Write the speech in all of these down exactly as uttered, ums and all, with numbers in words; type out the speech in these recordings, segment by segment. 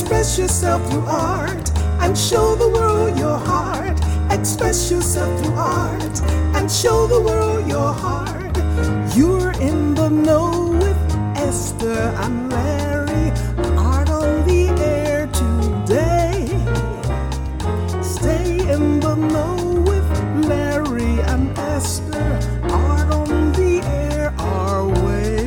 Express yourself through art and show the world your heart. Express yourself through art and show the world your heart. You're in the know with Esther and Larry. Art on the air today. Stay in the know with Larry and Esther. Art on the air our way.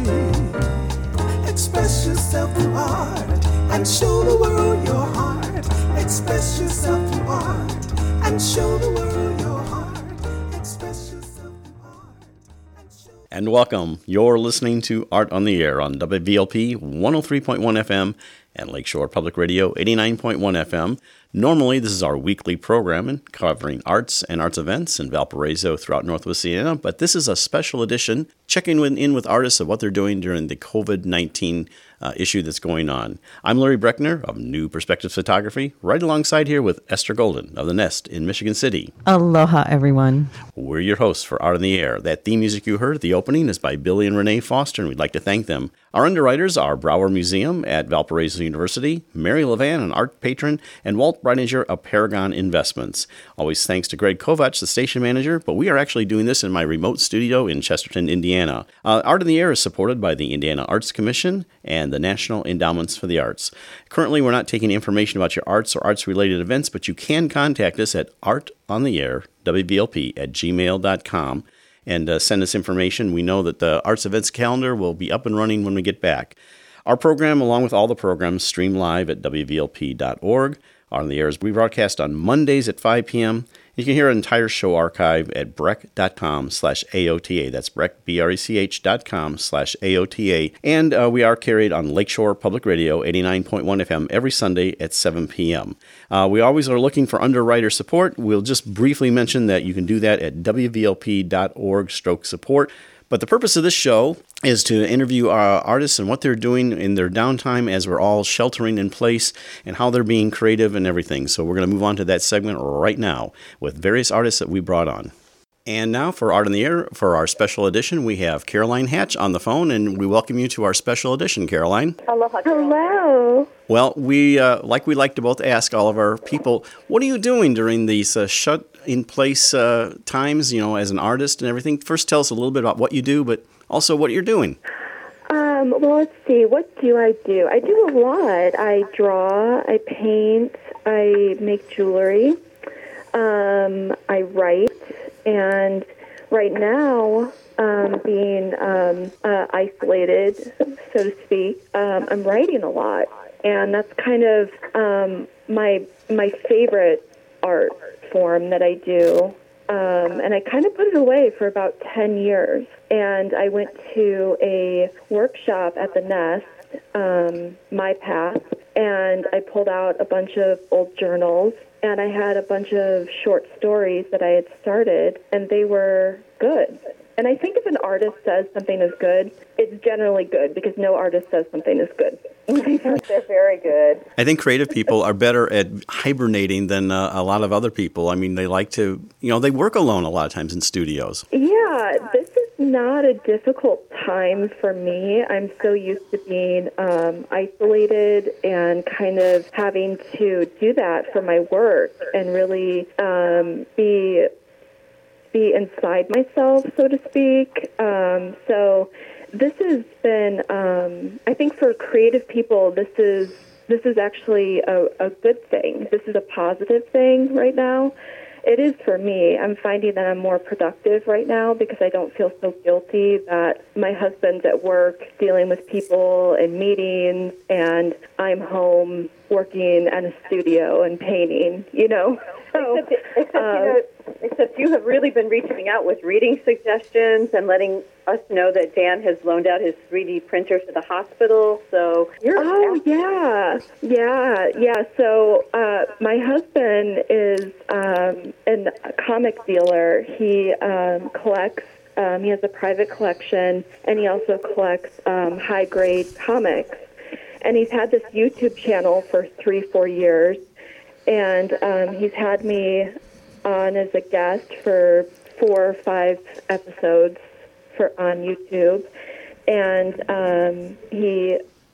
Express yourself through art and show the world your heart. Express yourself through art and show the world your heart. Express yourself through art and show. And welcome. You're listening to Art on the Air on W V L P one oh three point one F M and Lakeshore Public Radio eighty-nine point one F M. Normally, this is our weekly program covering arts and arts events in Valparaiso throughout Northwest Indiana, but this is a special edition checking in with artists of what they're doing during the covid nineteen uh, issue that's going on. I'm Larry Breckner of New Perspectives Photography, right alongside here with Esther Golden of The Nest in Michigan City. Aloha, everyone. We're your hosts for Art on the Air. That theme music you heard at the opening is by Billy and Renee Foster, and we'd like to thank them. Our underwriters are Brower Museum at Valparaiso University, Mary Levan, an art patron, and Walt Breininger of Paragon Investments. Always thanks to Greg Kovacs, the station manager, but we are actually doing this in my remote studio in Chesterton, Indiana. Uh, Art on the Air is supported by the Indiana Arts Commission and the National Endowments for the Arts. Currently, we're not taking information about your arts or arts-related events, but you can contact us at artontheair, W V L P, at gmail dot com. and uh, send us information. We know that the Arts Events calendar will be up and running when we get back. Our program, along with all the programs, stream live at W V L P dot org. On the air is we broadcast on Mondays at five p.m. You can hear an entire show archive at breck dot com slash A O T A. That's Breck, B R E C H dot com slash A O T A. And uh, we are carried on Lakeshore Public Radio, eighty-nine point one F M, every Sunday at seven p.m. Uh, we always are looking for underwriter support. We'll just briefly mention that you can do that at W V L P dot org stroke support. But the purpose of this show is to interview uh, artists and what they're doing in their downtime as we're all sheltering in place and how they're being creative and everything. So we're going to move on to that segment right now with various artists that we brought on. And now for Art on the Air, for our special edition, we have Caroline Hatch on the phone, and we welcome you to our special edition, Caroline. Aloha. Hello. Well, we uh, like we like to both ask all of our people, what are you doing during these uh, shut-in-place uh, times, you know, as an artist and everything? First, tell us a little bit about what you do, but also what you're doing. Um, well, let's see. What do I do? I do a lot. I draw. I paint. I make jewelry. Um, I write. And right now, um, being um, uh, isolated, so to speak, um, I'm writing a lot. And that's kind of um, my my favorite art form that I do. Um, and I kind of put it away for about ten years. And I went to a workshop at the Nest, um, My Path, and I pulled out a bunch of old journals. And I had a bunch of short stories that I had started, and they were good. And I think if an artist says something is good, it's generally good, because no artist says something is good. They're very good. I think creative people are better at hibernating than uh, a lot of other people. I mean, they like to, you know, they work alone a lot of times in studios. Yeah, this is not a difficult time for me. I'm so used to being um, isolated and kind of having to do that for my work and really um, be be inside myself, so to speak. Um, so this has been, um, I think for creative people, this is this is actually a, a good thing. This is a positive thing right now. It is for me. I'm finding that I'm more productive right now because I don't feel so guilty that my husband's at work dealing with people and meetings, and I'm home working in a studio and painting, you know. So, except, except, um, you know, except you have really been reaching out with reading suggestions and letting us know that Dan has loaned out his three D printer to the hospital. So you're oh yeah, yeah, yeah. So uh, my husband is um, an, a comic dealer. He um, collects. Um, he has a private collection, and he also collects um, high-grade comics. And he's had this YouTube channel for three, four years. And um, he's had me on as a guest for four or five episodes for on YouTube. And um, he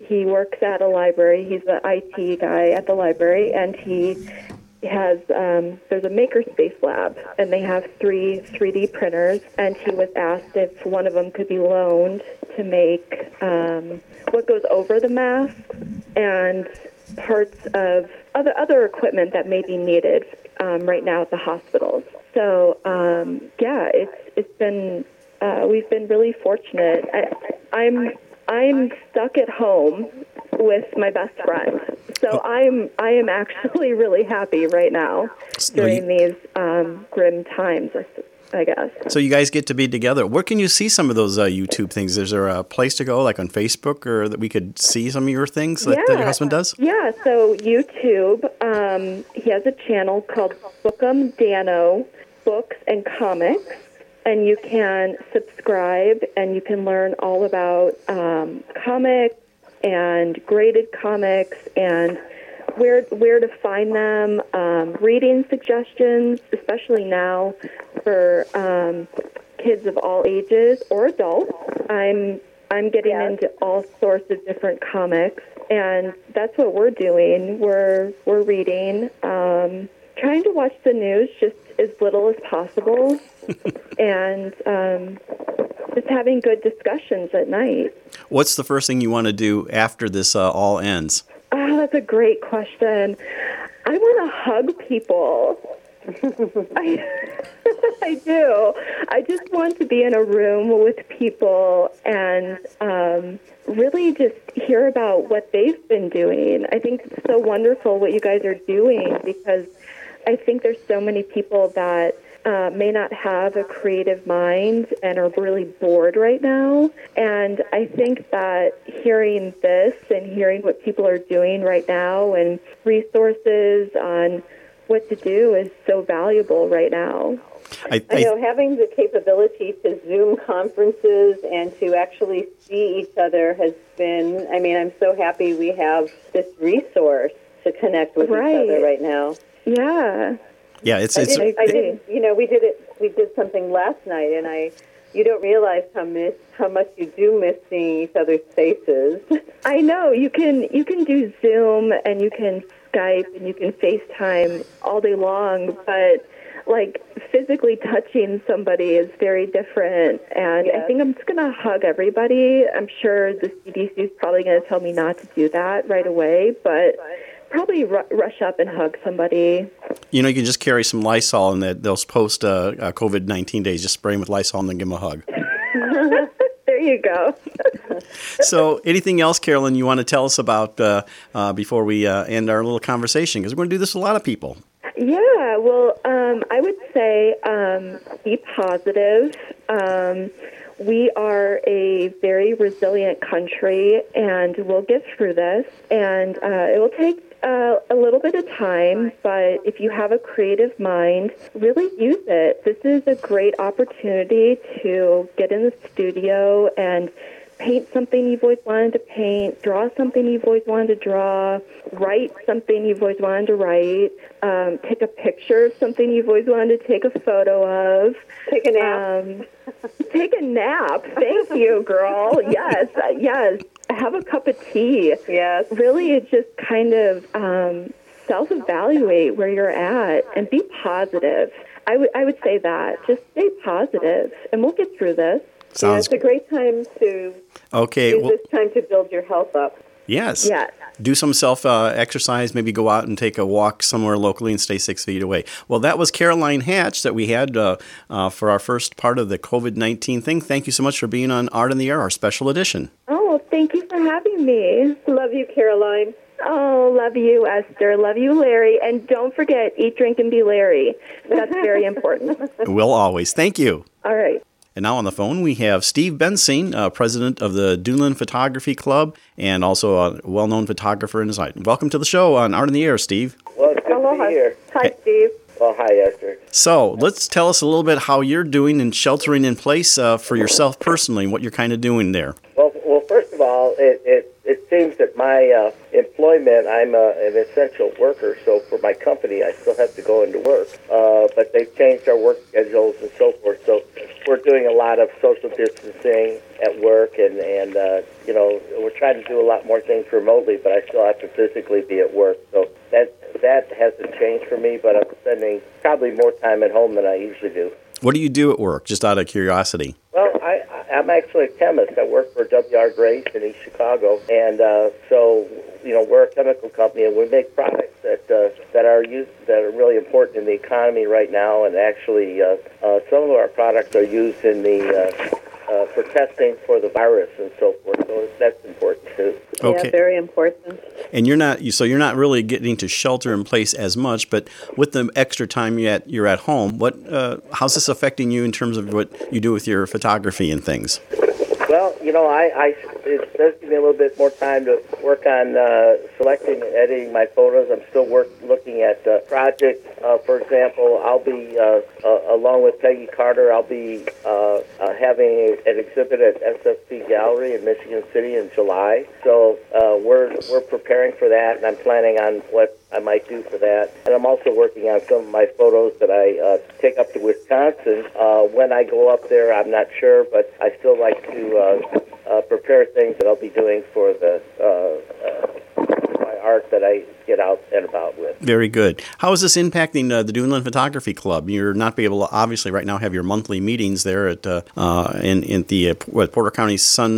he works at a library. He's the I T guy at the library, and he has um, there's a makerspace lab, and they have three three D printers, and he was asked if one of them could be loaned to make um, what goes over the mask and parts of other other equipment that may be needed um, right now at the hospitals. So um, yeah, it's it's been uh, we've been really fortunate. I, I'm I'm stuck at home with my best friend. So I'm I am actually really happy right now during these um, grim times, I guess. So you guys get to be together. Where can you see some of those uh, YouTube things? Is there a place to go, like on Facebook, or that we could see some of your things that, yeah. that your husband does? Yeah, so YouTube, um, he has a channel called Bookem Dano Books and Comics. And you can subscribe, and you can learn all about um, comics and graded comics and where where to find them, um, reading suggestions, especially now for um, kids of all ages or adults. I'm I'm getting Yeah. into all sorts of different comics, and that's what we're doing. We're we're reading, um, trying to watch the news just as little as possible, and um, just having good discussions at night. What's the first thing you want to do after this uh, all ends? Oh, that's a great question. I want to hug people. I, I do. I just want to be in a room with people and um, really just hear about what they've been doing. I think it's so wonderful what you guys are doing, because I think there's so many people that uh, may not have a creative mind and are really bored right now. And I think that hearing this and hearing what people are doing right now and resources on what to do is so valuable right now. I, I I, know having the capability to Zoom conferences and to actually see each other has been, I mean, I'm so happy we have this resource to connect with Right. each other right now. Yeah. yeah, it's I it's did, I did, you know, we did it, we did something last night, and I, you don't realize how miss, how much you do miss seeing each other's faces. I know. You can you can do Zoom and you can Skype and you can FaceTime all day long, but like physically touching somebody is very different. And Yes. I think I'm just going to hug everybody. I'm sure the C D C is probably going to tell me not to do that right away, but probably ru- rush up and hug somebody. you know, you can just carry some Lysol and that those post uh, uh, COVID nineteen days. Just spray them with Lysol and then give them a hug. There you go. So, anything else, Carolyn, you want to tell us about uh, uh, before we uh, end our little conversation? Because we're going to do this with a lot of people. Yeah, well, um, I would say um, be positive. Um, we are a very resilient country, and we'll get through this. And uh, it will take uh, a little bit of time, but if you have a creative mind, really use it. This is a great opportunity to get in the studio and paint something you've always wanted to paint, draw something you've always wanted to draw, write something you've always wanted to write, um, take a picture of something you've always wanted to take a photo of. Take a nap. Um, take a nap. Thank you, girl. Yes, uh, yes. Have a cup of tea. Yes. Really, just kind of um, self-evaluate where you're at and be positive. I would I would say that. Just stay positive, and we'll get through this. Yeah, Sounds it's a great time to okay. use Well, this time to build your health up. yes. Yes. Do some self uh, exercise. Maybe go out and take a walk somewhere locally and stay six feet away. Well, that was Caroline Hatch that we had uh, uh, for our first part of the COVID nineteen thing. Thank you so much for being on Art in the Air, our special edition. Oh, thank you for having me. Love you, Caroline. Oh, love you, Esther. Love you, Larry. And don't forget, eat, drink, and be Larry. That's very important. We'll always. Thank you. All right. And now on the phone, we have Steve Bensing, uh, president of the Doolin Photography Club, and also a well-known photographer in his life. Welcome to the show on Art in the Air, Steve. Well, it's good Aloha. to be here. Hi, Steve. Well, hi, Esther. So let's tell us a little bit how you're doing and sheltering in place uh, for yourself personally, what you're kind of doing there. Well, well, first of all, it it, it seems that my uh, employment, I'm uh, an essential worker, so for my company, I still have to go into work. Uh, but they've changed our work schedules and so forth, so we're doing a lot of social distancing at work, and and uh, you know, we're trying to do a lot more things remotely, but I still have to physically be at work. So that that hasn't changed for me, but I'm spending probably more time at home than I usually do. What do you do at work, just out of curiosity? Well, I, I'm actually a chemist. I work for W R Grace in East Chicago, and uh, so you know we're a chemical company, and we make products that uh, that are used that are really important in the economy right now. And actually, uh, uh, some of our products are used in the uh, uh, for testing for the virus and so forth. So that's important too. Okay. Yeah, very important. And you're not, so you're not really getting to shelter in place as much, but with the extra time you at, you're at home, what, uh, how's this affecting you in terms of what you do with your photography and things? Well, you know, I, I it does give me a little bit more time to work on uh, selecting and editing my photos. I'm still work, looking at uh, projects. Uh, for example, I'll be, uh, uh, along with Peggy Carter, I'll be uh, uh, having an exhibit at S F C Gallery in Michigan City in July. So uh, we're we're preparing for that, and I'm planning on what I might do for that. And I'm also working on some of my photos that I uh, take up to Wisconsin. Uh, when I go up there, I'm not sure, but I still like to uh, uh, prepare things that I'll be doing for the uh, uh, my art that I get out and about with. Very good. How is this impacting uh, the Duneland Photography Club? You're not be able to, obviously, right now have your monthly meetings there at uh, uh, in, in the uh, what, Porter County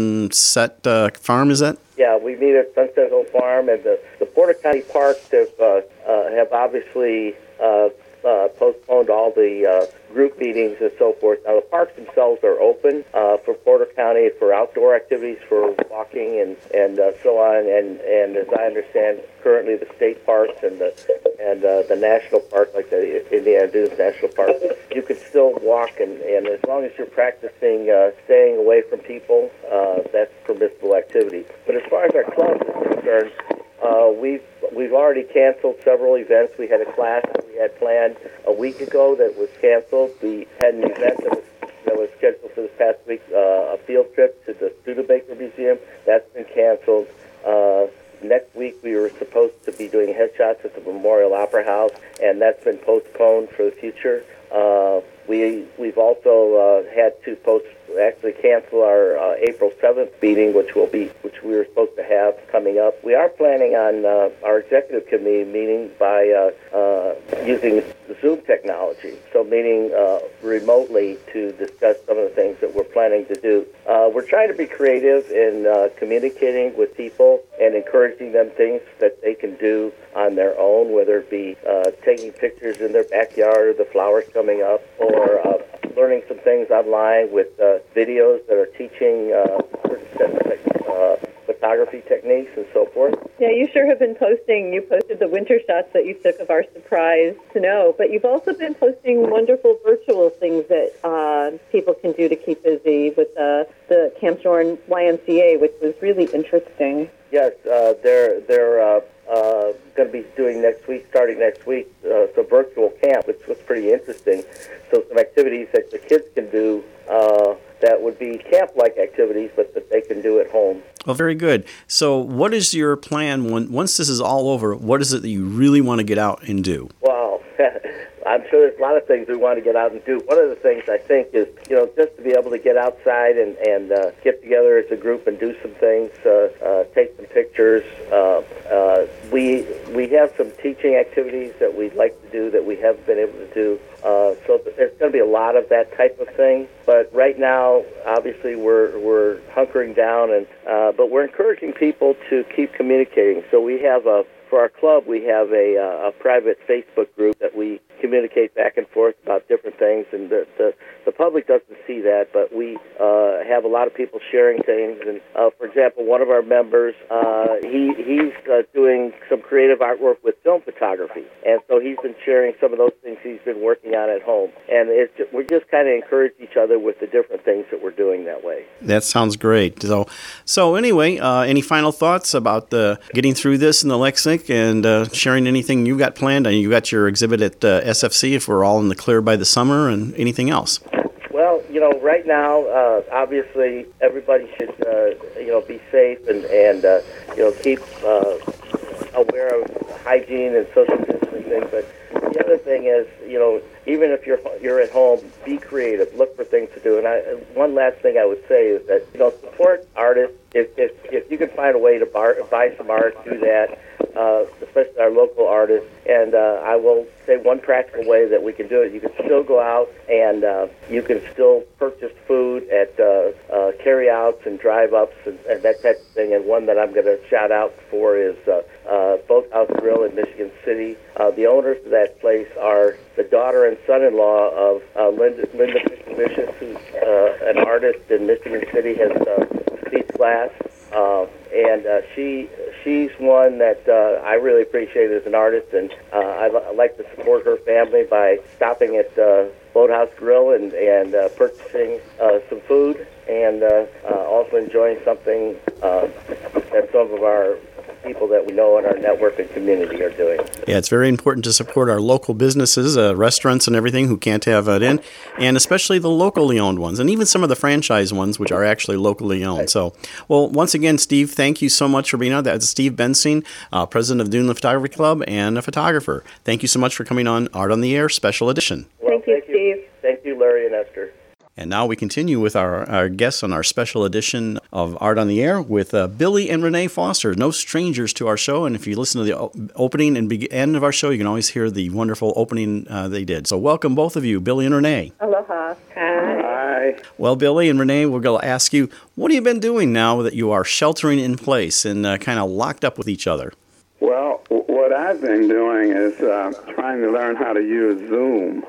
Sunset uh, Farm, is that? Yeah, we meet at Sunset Hill Farm, and the, the Porter County Parks have uh, uh, have obviously uh, uh, postponed all the uh, group meetings and so forth. Now, the parks themselves are open uh, for Porter County for outdoor activities, for walking and and uh, so on. And, and as I understand, currently the state parks and the and uh, the national park, like the Indiana Dunes National Park, you can still walk, and, and as long as you're practicing uh, staying away from people, uh, that's permissible activity. But as far as our club is concerned, uh, we've we've already canceled several events. We had a class that we had planned a week ago that was canceled. We had an event that was that was scheduled for this past week, uh, a field trip to the Studebaker Museum. That's been canceled. Uh, next week we were supposed to be doing headshots at the Memorial Opera House, and that's been postponed for the future. Uh, we we've also uh, had to post actually cancel our uh, April seventh meeting, which will be which we were supposed to have coming up. We are planning on uh, our executive committee meeting by uh, uh, using Zoom technology, so meeting uh, remotely to discuss some of the things that we're planning to do. Uh, we're trying to be creative in uh, communicating with people and encouraging them things that they can do on their own, whether it be uh, taking pictures in their backyard or the flowers coming up, or uh, learning some things online with uh, videos that are teaching uh, certain uh, photography techniques and so forth. Yeah, you sure have been posting. You posted the winter shots that you took of our surprise snow, but you've also been posting wonderful virtual things that uh, people can do to keep busy with uh, the Camp Jordan Y M C A, which was really interesting. Yes, uh, they're they're uh, uh, going to be doing next week, starting next week, uh, some virtual camp, which was pretty interesting. So some activities that the kids can do uh, that would be camp-like activities, but that they can do at home. Well, very good. So what is your plan when once this is all over? What is it that you really want to get out and do? Wow. I'm sure there's a lot of things we want to get out and do. One of the things I think is, you know, just to be able to get outside and, and uh, get together as a group and do some things, uh, uh, take some pictures. Uh, uh, we we have some teaching activities that we'd like to do that we haven't been able to do. Uh, so there's going to be a lot of that type of thing. But right now, obviously, we're we're hunkering down, and uh, but we're encouraging people to keep communicating. So we have a For our club, we have a, uh, a private Facebook group that we communicate back and forth about different things, and the the, the public doesn't see that, but we uh, have a lot of people sharing things. And uh, for example, one of our members, uh, he he's uh, doing some creative artwork with film photography, and so he's been sharing some of those things he's been working on at home. And it's just, we just kind of encourage each other with the different things that we're doing that way. That sounds great. So, so anyway, uh, any final thoughts about the getting through this in the Lexington and uh, sharing anything you got planned? And you got your exhibit at uh, S F C if we're all in the clear by the summer, and anything else? Well, you know, right now, uh, obviously, everybody should, uh, you know, be safe and, and uh, you know, keep uh, aware of hygiene and social distancing. But, the other thing is, you know, even if you're you're at home, be creative. Look for things to do. And I, one last thing I would say is that, you know, support artists. If if if you can find a way to bar, buy some art, do that. Uh, especially our local artists. And uh, I will say one practical way that we can do it. You can still go out and uh, you can still purchase food at uh, uh, carry-outs and drive-ups and, and that type of thing. And one that I'm going to shout out for is uh, uh, Boathouse Grill in Michigan City. Uh, the owners of that place are the daughter and son-in-law of uh, Linda, Linda Vicious, who's uh, an artist in Michigan City, has uh, Steve Glass. Uh, and uh, she she's one that uh, I really appreciate as an artist, and uh, I, I like to support her family by stopping at uh, Boathouse Grill and, and uh, purchasing uh, some food, and uh, uh, also enjoying something uh, that some of our people that we know in our network and community are doing. Yeah, it's very important to support our local businesses, uh, restaurants and everything who can't have it in, and especially the locally owned ones, and even some of the franchise ones, which are actually locally owned. Right. So, well, once again, Steve, thank you so much for being on. That's Steve Bensing, uh, president of Duneland Photography Club and a photographer. Thank you so much for coming on Art on the Air Special Edition. Well, thank you, thank Steve. You. Thank you, Larry and Esther. And now we continue with our, our guests on our special edition of Art on the Air with uh, Billy and Renee Foster, no strangers to our show. And if you listen to the o- opening and be- end of our show, you can always hear the wonderful opening uh, they did. So welcome, both of you, Billy and Renee. Aloha. Hi. Hi. Well, Billy and Renee, we're going to ask you, what have you been doing now that you are sheltering in place and uh, kind of locked up with each other? Well, w- what I've been doing is uh, trying to learn how to use Zoom.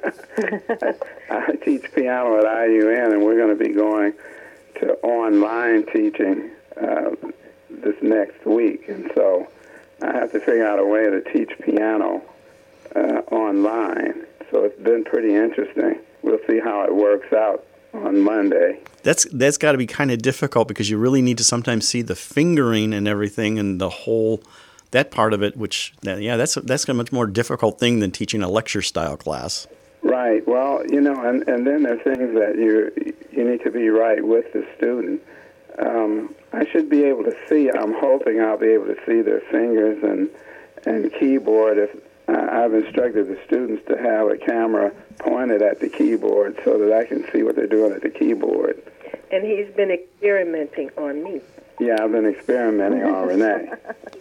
I, I teach piano at I U N, and we're going to be going to online teaching uh, this next week. And so I have to figure out a way to teach piano uh, online. So it's been pretty interesting. We'll see how it works out on Monday. That's that's got to be kind of difficult because you really need to sometimes see the fingering and everything and the whole that part of it. Which yeah, that's that's a much more difficult thing than teaching a lecture style class. Right. Well, you know, and, and then there are things that you you need to be right with the student. Um, I should be able to see. I'm hoping I'll be able to see their fingers and and keyboard. If uh, I've instructed the students to have a camera pointed at the keyboard so that I can see what they're doing at the keyboard. And he's been experimenting on me. Yeah, I've been experimenting on Renee.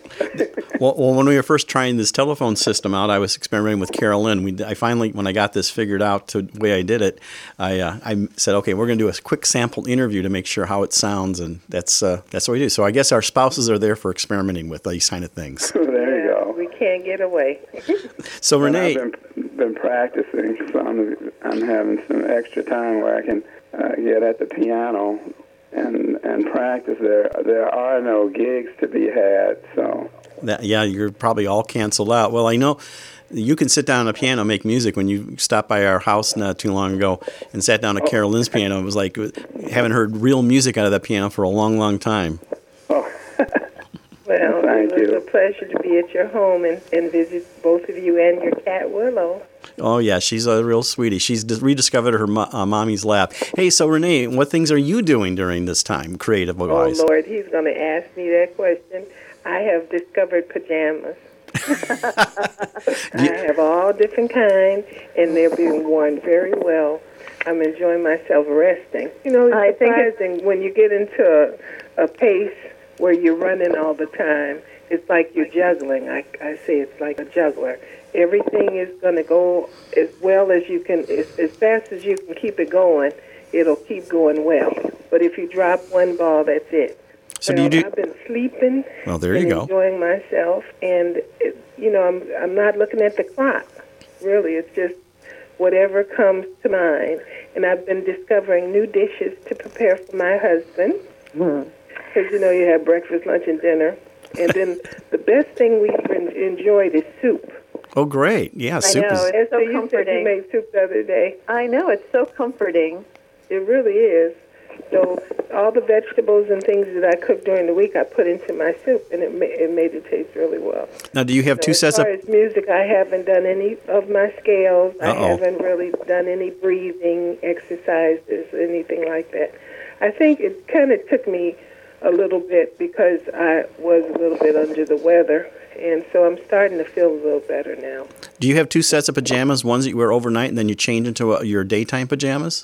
well, well, when we were first trying this telephone system out, I was experimenting with Carol Lynn. We, I finally, when I got this figured out to the way I did it, I uh, I said, okay, we're going to do a quick sample interview to make sure how it sounds, and that's uh, that's what we do. So I guess our spouses are there for experimenting with these kind of things. There you yeah, go. We can't get away. So Renee, and I've been, been practicing, so I'm, I'm having some extra time where I can uh, get at the piano and and practice. There there are no gigs to be had, so that, yeah, you're probably all canceled out. Well, I know you can sit down at a piano, make music. When you stopped by our house not too long ago and sat down at Carol Lynn's piano, it was like haven't heard real music out of that piano for a long, long time. Oh. Well, Thank it was you. a pleasure to be at your home and, and visit both of you and your cat, Willow. Oh, yeah, she's a real sweetie. She's dis- rediscovered her mo- uh, mommy's lap. Hey, so Renee, what things are you doing during this time, creative-wise? Oh, Lord, he's going to ask me that question. I have discovered pajamas. I have all different kinds, and they're being worn very well. I'm enjoying myself resting. You know, it's I think it's- surprising when you get into a, a pace where you're running all the time. It's like you're juggling. I, I say it's like a juggler. Everything is going to go as well as you can, as, as fast as you can keep it going. It'll keep going well. But if you drop one ball, that's it. So well, do you do? I've been sleeping. Well, there and you go. Enjoying myself, and it, you know, I'm I'm not looking at the clock. Really, it's just whatever comes to mind. And I've been discovering new dishes to prepare for my husband. Mm-hmm. Because you know, you have breakfast, lunch, and dinner. And then the best thing we've been enjoyed is soup. Oh, great. Yeah, soup know, is... it's so So you said comforting. you made soup the other day. I know, it's so comforting. It really is. So all the vegetables and things that I cooked during the week, I put into my soup, and it, ma- it made it taste really well. Now, do you have So two as sets far of... as music, I haven't done any of my scales. I Uh-oh. haven't really done any breathing exercises, anything like that. I think it kind of took me a little bit because I was a little bit under the weather, and so I'm starting to feel a little better now. Do you have two sets of pajamas, ones that you wear overnight and then you change into uh, your daytime pajamas?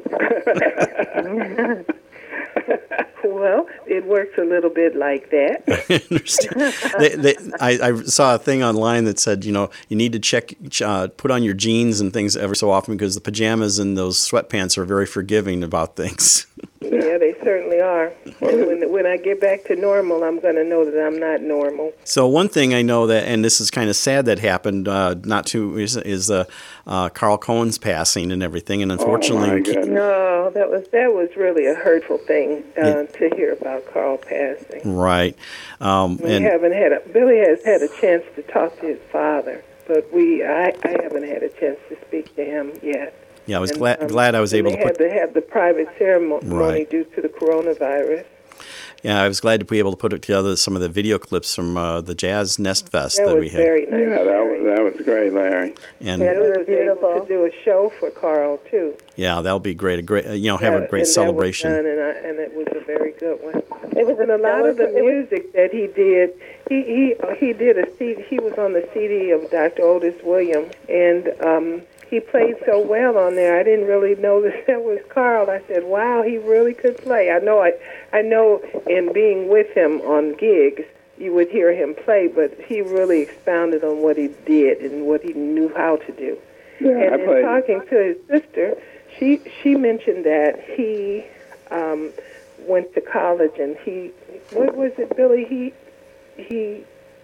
Well, it works a little bit like that. I understand. they, they, I, I saw a thing online that said, you know, you need to check, uh, put on your jeans and things ever so often because the pajamas and those sweatpants are very forgiving about things. Yeah, they certainly are. And when when I get back to normal, I'm going to know that I'm not normal. So one thing I know that, and this is kind of sad that happened, uh, not too, is, is uh, uh, Carl Cohen's passing and everything, and unfortunately, Oh, my goodness. No, that was that was really a hurtful thing uh, Yeah. to hear about Carl passing. right, um, We and haven't had a, Billy has had a chance to talk to his father, but we I, I haven't had a chance to speak to him yet. yeah, I was And, glad um, glad I was and able they to put. had to have the private ceremony Right. due to the coronavirus. Yeah, I was glad to be able to put together some of the video clips from uh, the Jazz Nest Fest That that, was we had, very nice. Yeah, that was, that was great, Larry. and Yeah. I was able Beautiful. to do a show for Carl too. yeah, that'll be great. A great, uh, you know, have Yeah, a great and celebration. That was done, and, I, and it was a very good one. It was And a lot of the it was- music that he did, he he he did a C D. He was on the C D of Doctor Otis Williams, and um, he played so well on there. I didn't really know that that was Carl. I said, "Wow, he really could play." I know, I I know, in being with him on gigs, you would hear him play, but he really expounded on what he did and what he knew how to do. Yeah, I And in played. talking to his sister, she she mentioned that he um, went to college and he what was it, Billy? He he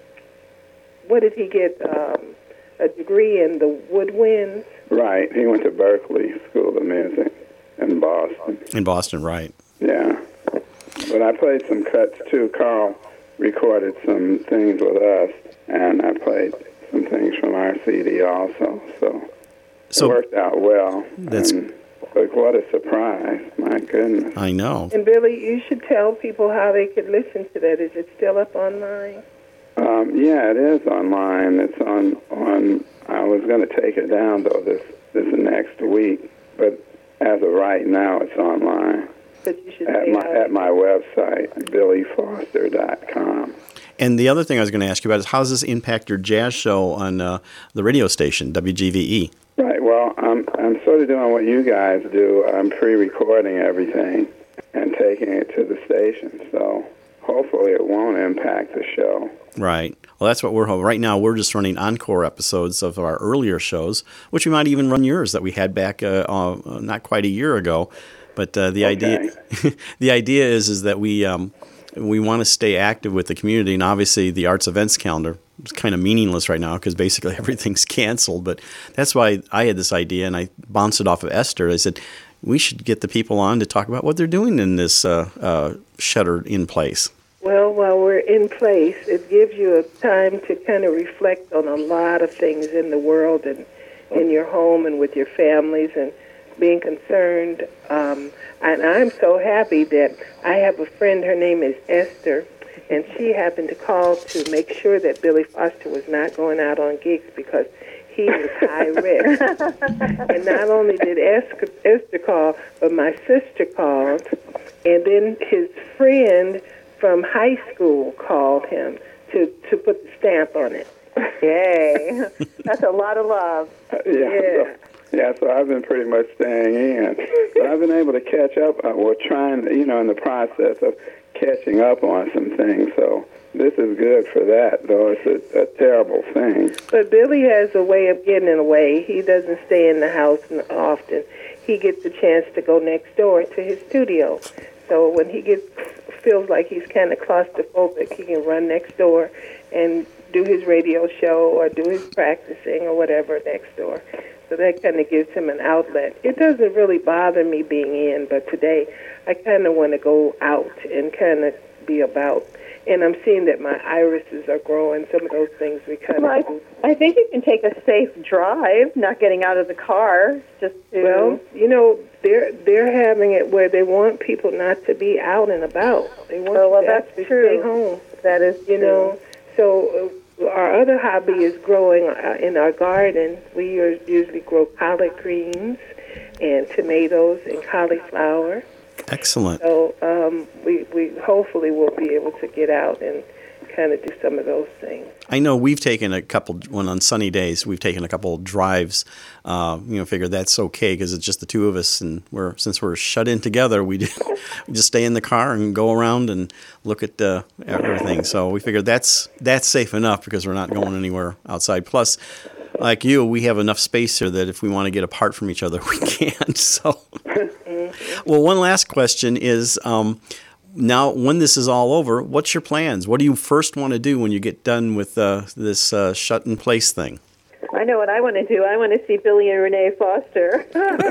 what did he get? Um, a degree in the woodwinds. Right, he went to Berkeley School of Music in Boston. In Boston, right? Yeah. But I played some cuts too. Carl recorded some things with us, and I played some things from our C D also. So, So it worked out well. That's- And, but what a surprise! My goodness. I know. And Billy, you should tell people how they could listen to that. Is it still up online? Um, yeah, it is online. It's on on. I was going to take it down though this this next week, but as of right now, it's online But you should at say my how at my website, billy foster dot com. And the other thing I was going to ask you about is how does this impact your jazz show on uh, the radio station, W G V E? Right. Well, I'm I'm sort of doing what you guys do. I'm pre-recording everything and taking it to the station. So hopefully it won't impact the show. Right. Well, that's what we're hoping. Right now, we're just running encore episodes of our earlier shows, which we might even run yours that we had back uh, uh, not quite a year ago. But uh, the idea, the idea is, is that we um, we want to stay active with the community, and obviously the arts events calendar is kind of meaningless right now because basically everything's canceled. But that's why I had this idea, and I bounced it off of Esther. I said we should get the people on to talk about what they're doing in this uh, uh, shutter-in place. Well, while we're in place, it gives you a time to kind of reflect on a lot of things in the world and in your home and with your families and being concerned. Um, and I'm so happy that I have a friend, her name is Esther, and she happened to call to make sure that Billy Foster was not going out on gigs because he was high risk. And not only did Esther, Esther call, but my sister called, and then his friend from high school called him to, to put the stamp on it. Yay. That's a lot of love. Yeah. Yeah. So, yeah, so I've been pretty much staying in. But I've been able to catch up. Uh, we're trying, you know, in the process of catching up on some things. So this is good for that, though it's a, a terrible thing. But Billy has a way of getting away. He doesn't stay in the house often. He gets a chance to go next door to his studio. So when he gets feels like he's kind of claustrophobic, he can run next door and do his radio show or do his practicing or whatever next door. So that kind of gives him an outlet. It doesn't really bother me being in, but today I kind of want to go out and kind of be about. And I'm seeing that my irises are growing. Some of those things we kind Well, of do. I, I think you can take a safe drive, not getting out of the car, just to... Well, you know, they're they're having it where they want people not to be out and about. They want Oh, well, you to that's actually true. stay home. that is You true. know, so uh, our other hobby is growing uh, in our garden. We us- usually grow collard greens and tomatoes and cauliflower. Excellent. So um, we, we hopefully will be able to get out and kind of do some of those things. I know we've taken a couple, when on sunny days, we've taken a couple drives, uh, you know, figured that's okay because it's just the two of us, and we're since we're shut in together, we, do, we just stay in the car and go around and look at uh, everything. So we figured that's that's safe enough because we're not going anywhere outside. Plus, like you, we have enough space here that if we want to get apart from each other, we can. So, well, one last question is, um, now, when this is all over, what's your plans? What do you first want to do when you get done with uh, this uh, shut-in-place thing? I know what I want to do. I want to see Billy and Renee Foster.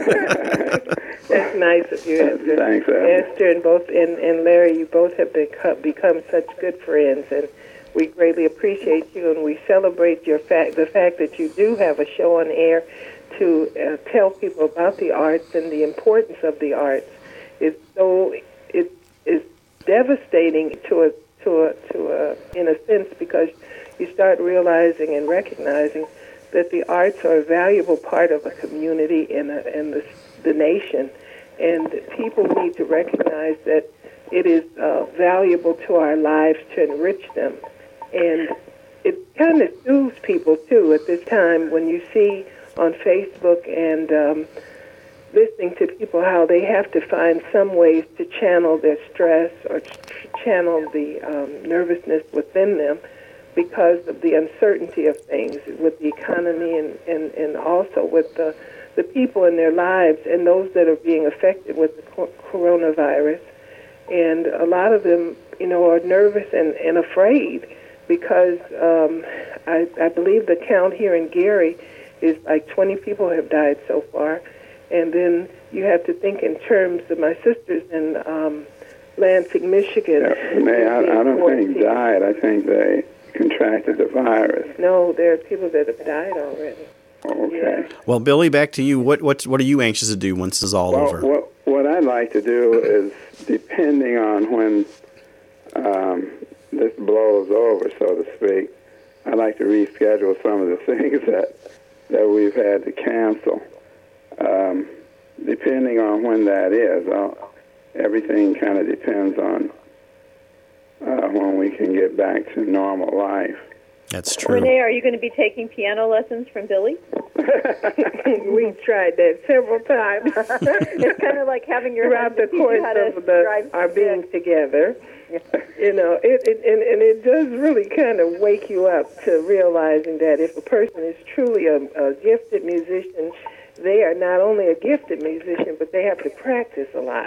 That's nice of you, Esther. Thanks, Esther. Esther and both and, and Larry, you both have become, become such good friends, and we greatly appreciate you, and we celebrate your fact the fact that you do have a show on air to uh, tell people about the arts and the importance of the arts. It's so it is devastating to a to a to a in a sense because you start realizing and recognizing that the arts are a valuable part of a community and a, and the the nation, and people need to recognize that it is uh, valuable to our lives to enrich them, and it kind of soothes people too at this time when you see on Facebook and um, listening to people how they have to find some ways to channel their stress or ch- channel the um, nervousness within them because of the uncertainty of things with the economy and, and, and also with the, the people in their lives and those that are being affected with the co- coronavirus. And a lot of them, you know, are nervous and, and afraid because um, I, I believe the count here in Gary is like twenty people have died so far. And then you have to think in terms of my sisters in um, Lansing, Michigan. Yeah, May, I, I don't think died. I think they contracted the virus. No, there are people that have died already. Okay. Yeah. Well, Billy, back to you. What what what are you anxious to do once this is all Well, over? what, what I'd like to do is, depending on when um, this blows over, so to speak, I'd like to reschedule some of the things that that we've had to cancel. Um, depending on when that is, I'll, everything kind of depends on uh, when we can get back to normal life. That's true. Renee, are you going to be taking piano lessons from Billy? We've tried that several times. It's kind of like having your throughout the husband teach course you how to of the, drive our being stick. together. You know, it, it and, and it does really kind of wake you up to realizing that if a person is truly a, a gifted musician, they are not only a gifted musician, but they have to practice a lot.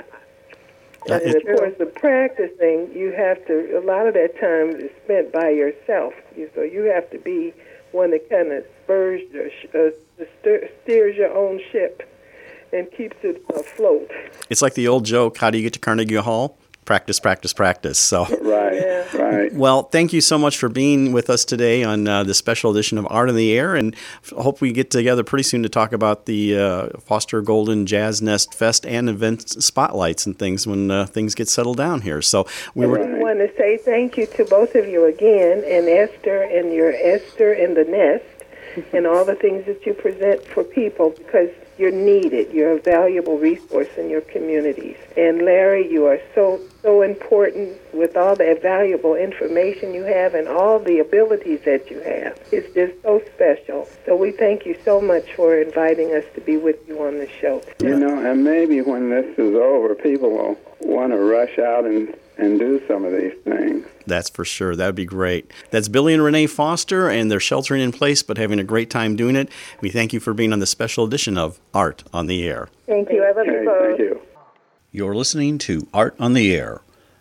That And is- of course, the practicing, you have to, a lot of that time is spent by yourself. You, so you have to be one that kind of spurs your, sh- uh, stir, steers your own ship and keeps it afloat. It's like the old joke, how do you get to Carnegie Hall? Practice, practice, practice. So, Right, Yeah. right. well, thank you so much for being with us today on uh, this special edition of Art in the Air, and f- hope we get together pretty soon to talk about the uh, Foster Golden Jazz Nest Fest and event spotlights and things when uh, things get settled down here. So we were. We want to say thank you to both of you again, and Esther and your Esther in the Nest, and all the things that you present for people, because you're needed. You're a valuable resource in your communities. And Larry, you are so, so important with all that valuable information you have and all the abilities that you have. It's just so special. So we thank you so much for inviting us to be with you on the show. You know, and maybe when this is over, people will want to rush out and, and do some of these things. That's for sure. That would be great. That's Billy and Renee Foster, and they're sheltering in place but having a great time doing it. We thank you for being on the special edition of Art on the Air. Thank you. I love Okay, you both. thank you. You're listening to Art on the Air,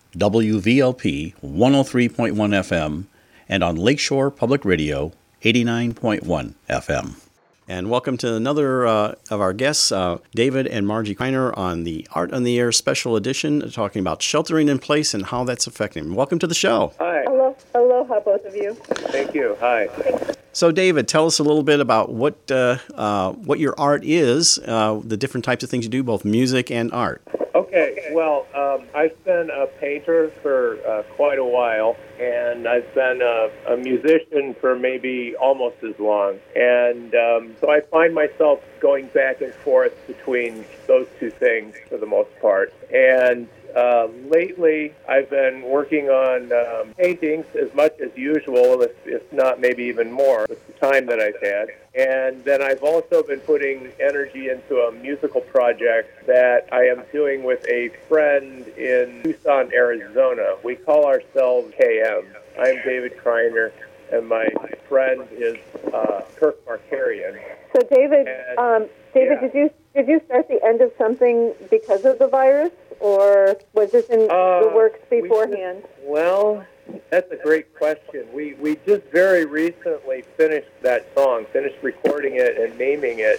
W V L P one oh three point one F M, and on Lakeshore Public Radio, eighty-nine point one F M. And welcome to another uh, of our guests, uh, David and Margie Kreiner, on the Art on the Air special edition, talking about sheltering in place and how that's affecting them. Welcome to the show. Hi. Hello, aloha, both of you. Thank you. Hi. So, David, tell us a little bit about what uh, uh, what your art is, uh, the different types of things you do, both music and art. Okay. Well, um, I've been a painter for uh, quite a while, and I've been a, a musician for maybe almost as long. And um, so I find myself going back and forth between those two things for the most part. And Uh, lately, I've been working on um, paintings as much as usual, if, if not maybe even more, with the time that I've had. And then I've also been putting energy into a musical project that I am doing with a friend in Tucson, Arizona. We call ourselves K M. I'm David Kreiner, and my friend is uh, Kirk Markarian. So, David, And, um, David, yeah. did you did you start the end of something because of the virus, or was this in Uh, the works we beforehand? just- well, that's a great question. We we just very recently finished that song, finished recording it and naming it.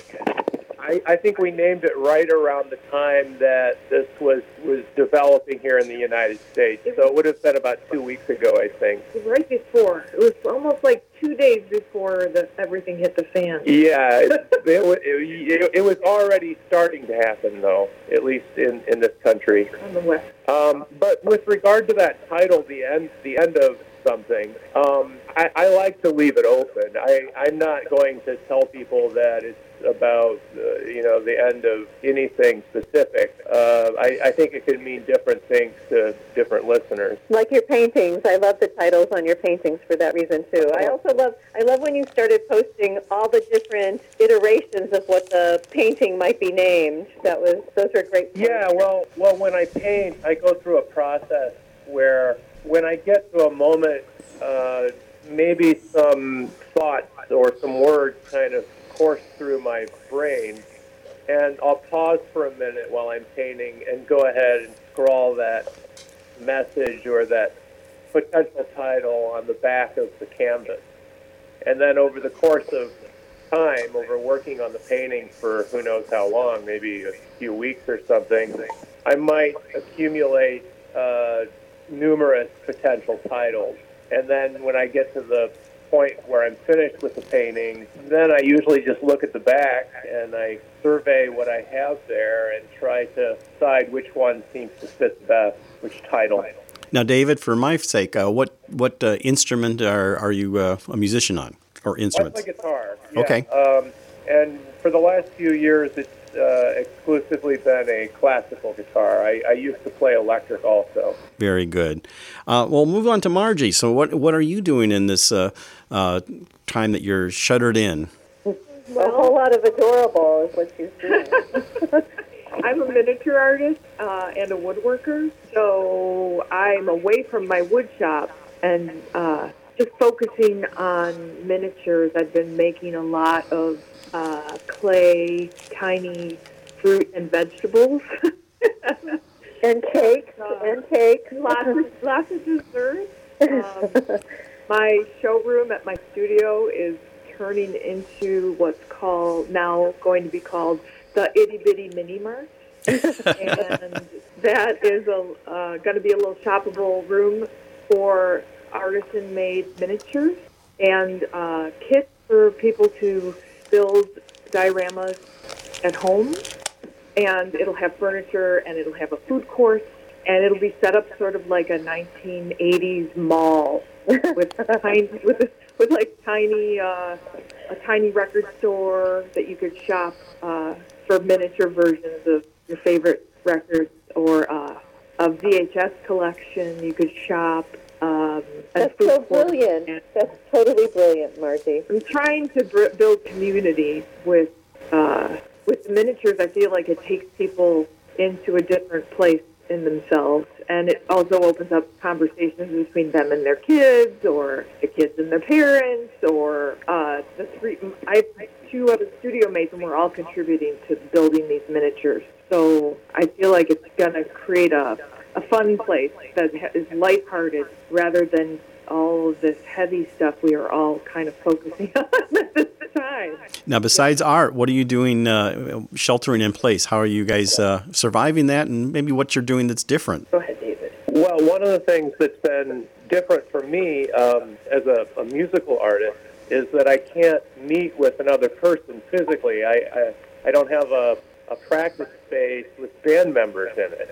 I, I think we named it right around the time that this was, was developing here in the United States. So it would have been about two weeks ago, I think. Right before. It was almost like two days before the, everything hit the fan. Yeah, it, it, wa- it, it was already starting to happen, though, at least in, in this country. On the west. Um, but with regard to that title, the end, the end of something, um, I, I like to leave it open. I, I'm not going to tell people that it's about, uh, you know, the end of anything specific. Uh, I, I think it can mean different things to different listeners. Like your paintings, I love the titles on your paintings for that reason too. I also love I love when you started posting all the different iterations of what the painting might be named. That was those were great. Yeah, well, well, when I paint, I go through a process where when I get to a moment, uh, maybe some thoughts or some words kind of course through my brain, and I'll pause for a minute while I'm painting and go ahead and scrawl that message or that potential title on the back of the canvas. And then over the course of time, over working on the painting for who knows how long, maybe a few weeks or something, I might accumulate uh, numerous potential titles. And then when I get to the point where I'm finished with the painting, then I usually just look at the back and I survey what I have there and try to decide which one seems to fit the best, which title. Now, David, for my sake, uh, what what uh, instrument are are you uh, a musician on, or instruments? I play guitar. Yeah. Okay. Um, and for the last few years, it's uh, exclusively been a classical guitar. I, I used to play electric also. Very good. Uh, well, move on to Margie. So, what what are you doing in this uh, uh, time that you're shuttered in? Well, a whole lot of adorable is what she's doing. I'm a miniature artist uh, and a woodworker, so I'm away from my wood shop and uh, just focusing on miniatures. I've been making a lot of uh, clay, tiny fruit and vegetables. And cake, Uh, and cake. lots of, lots of desserts. Um, my showroom at my studio is turning into what's called, now going to be called the Itty Bitty Mini Mart. And that is a uh, going to be a little shoppable room for artisan-made miniatures and uh, kits for people to build dioramas at home. And it'll have furniture, and it'll have a food court, and it'll be set up sort of like a nineteen eighties mall with tiny, with a, with like tiny uh, a tiny record store that you could shop uh, for miniature versions of your favorite records, or uh, a V H S collection you could shop. Um, That's so brilliant. That's totally brilliant, Margie. I'm trying to br- build community with uh, with the miniatures. I feel like it takes people into a different place in themselves, and it also opens up conversations between them and their kids, or the kids and their parents, or uh, the three. I have two other studio mates, and we're all contributing to building these miniatures. So I feel like it's going to create a a fun place that is lighthearted rather than all of this heavy stuff we are all kind of focusing on at this time. Now, besides art, what are you doing uh, sheltering in place? How are you guys uh, surviving that, and maybe what you're doing that's different? Go ahead, David. Well, one of the things that's been different for me um, as a, a musical artist is that I can't meet with another person physically. I, I, I don't have a, a practice space with band members in it.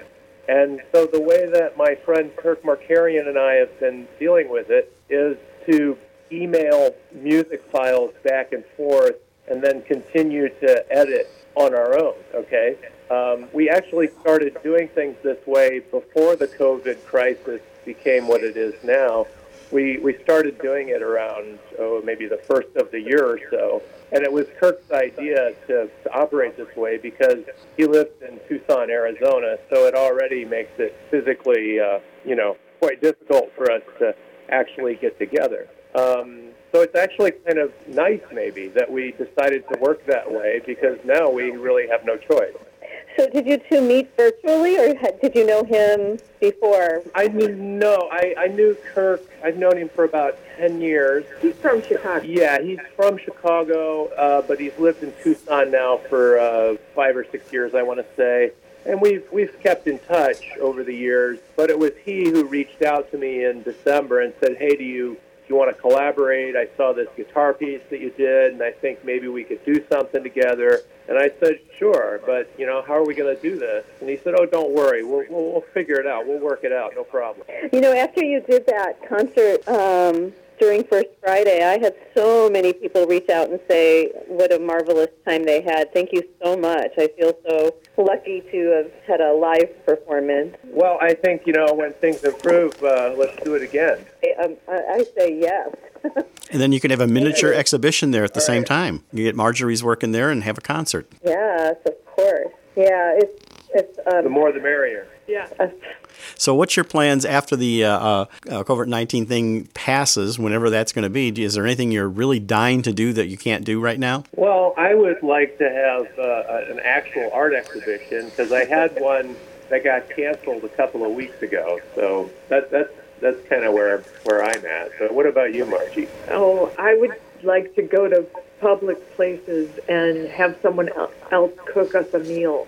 And so the way that my friend Kirk Markarian and I have been dealing with it is to email music files back and forth and then continue to edit on our own, okay? Um, we actually started doing things this way before the COVID crisis became what it is now. We we started doing it around, oh, maybe the first of the year or so. And it was Kirk's idea to, to operate this way because he lives in Tucson, Arizona, so it already makes it physically, uh, you know, quite difficult for us to actually get together. Um, so it's actually kind of nice, maybe, that we decided to work that way because now we really have no choice. So did you two meet virtually, or had, did you know him before? I knew, no, I, I knew Kirk. I've known him for about ten years. He's from Chicago. Yeah, he's from Chicago, uh, but he's lived in Tucson now for uh, five or six years, I want to say. And we've we've kept in touch over the years. But it was he who reached out to me in December and said, "Hey, do you do you want to collaborate? I saw this guitar piece that you did, and I think maybe we could do something together." And I said, "Sure, but you know, how are we going to do this?" And he said, "Oh, don't worry, we'll, we'll we'll figure it out. We'll work it out, no problem." You know, after you did that concert um, during First Friday, I had so many people reach out and say what a marvelous time they had. Thank you so much. I feel so lucky to have had a live performance. Well, I think, you know, when things improve, uh, let's do it again. I, um, I, I say yes. And then you can have a miniature exhibition there at the same time. You get Marjorie's working there and have a concert. Yes, of course. Yeah, it's it's. Um, The more the merrier. Yeah. uh, So what's your plans after the uh, uh, COVID nineteen thing passes, whenever that's going to be? Is there anything you're really dying to do that you can't do right now? Well, I would like to have uh, an actual art exhibition because I had one that got canceled a couple of weeks ago. So that, that's that's kind of where where I'm at. So what about you, Margie? Oh, I would like to go to public places and have someone el- else cook us a meal.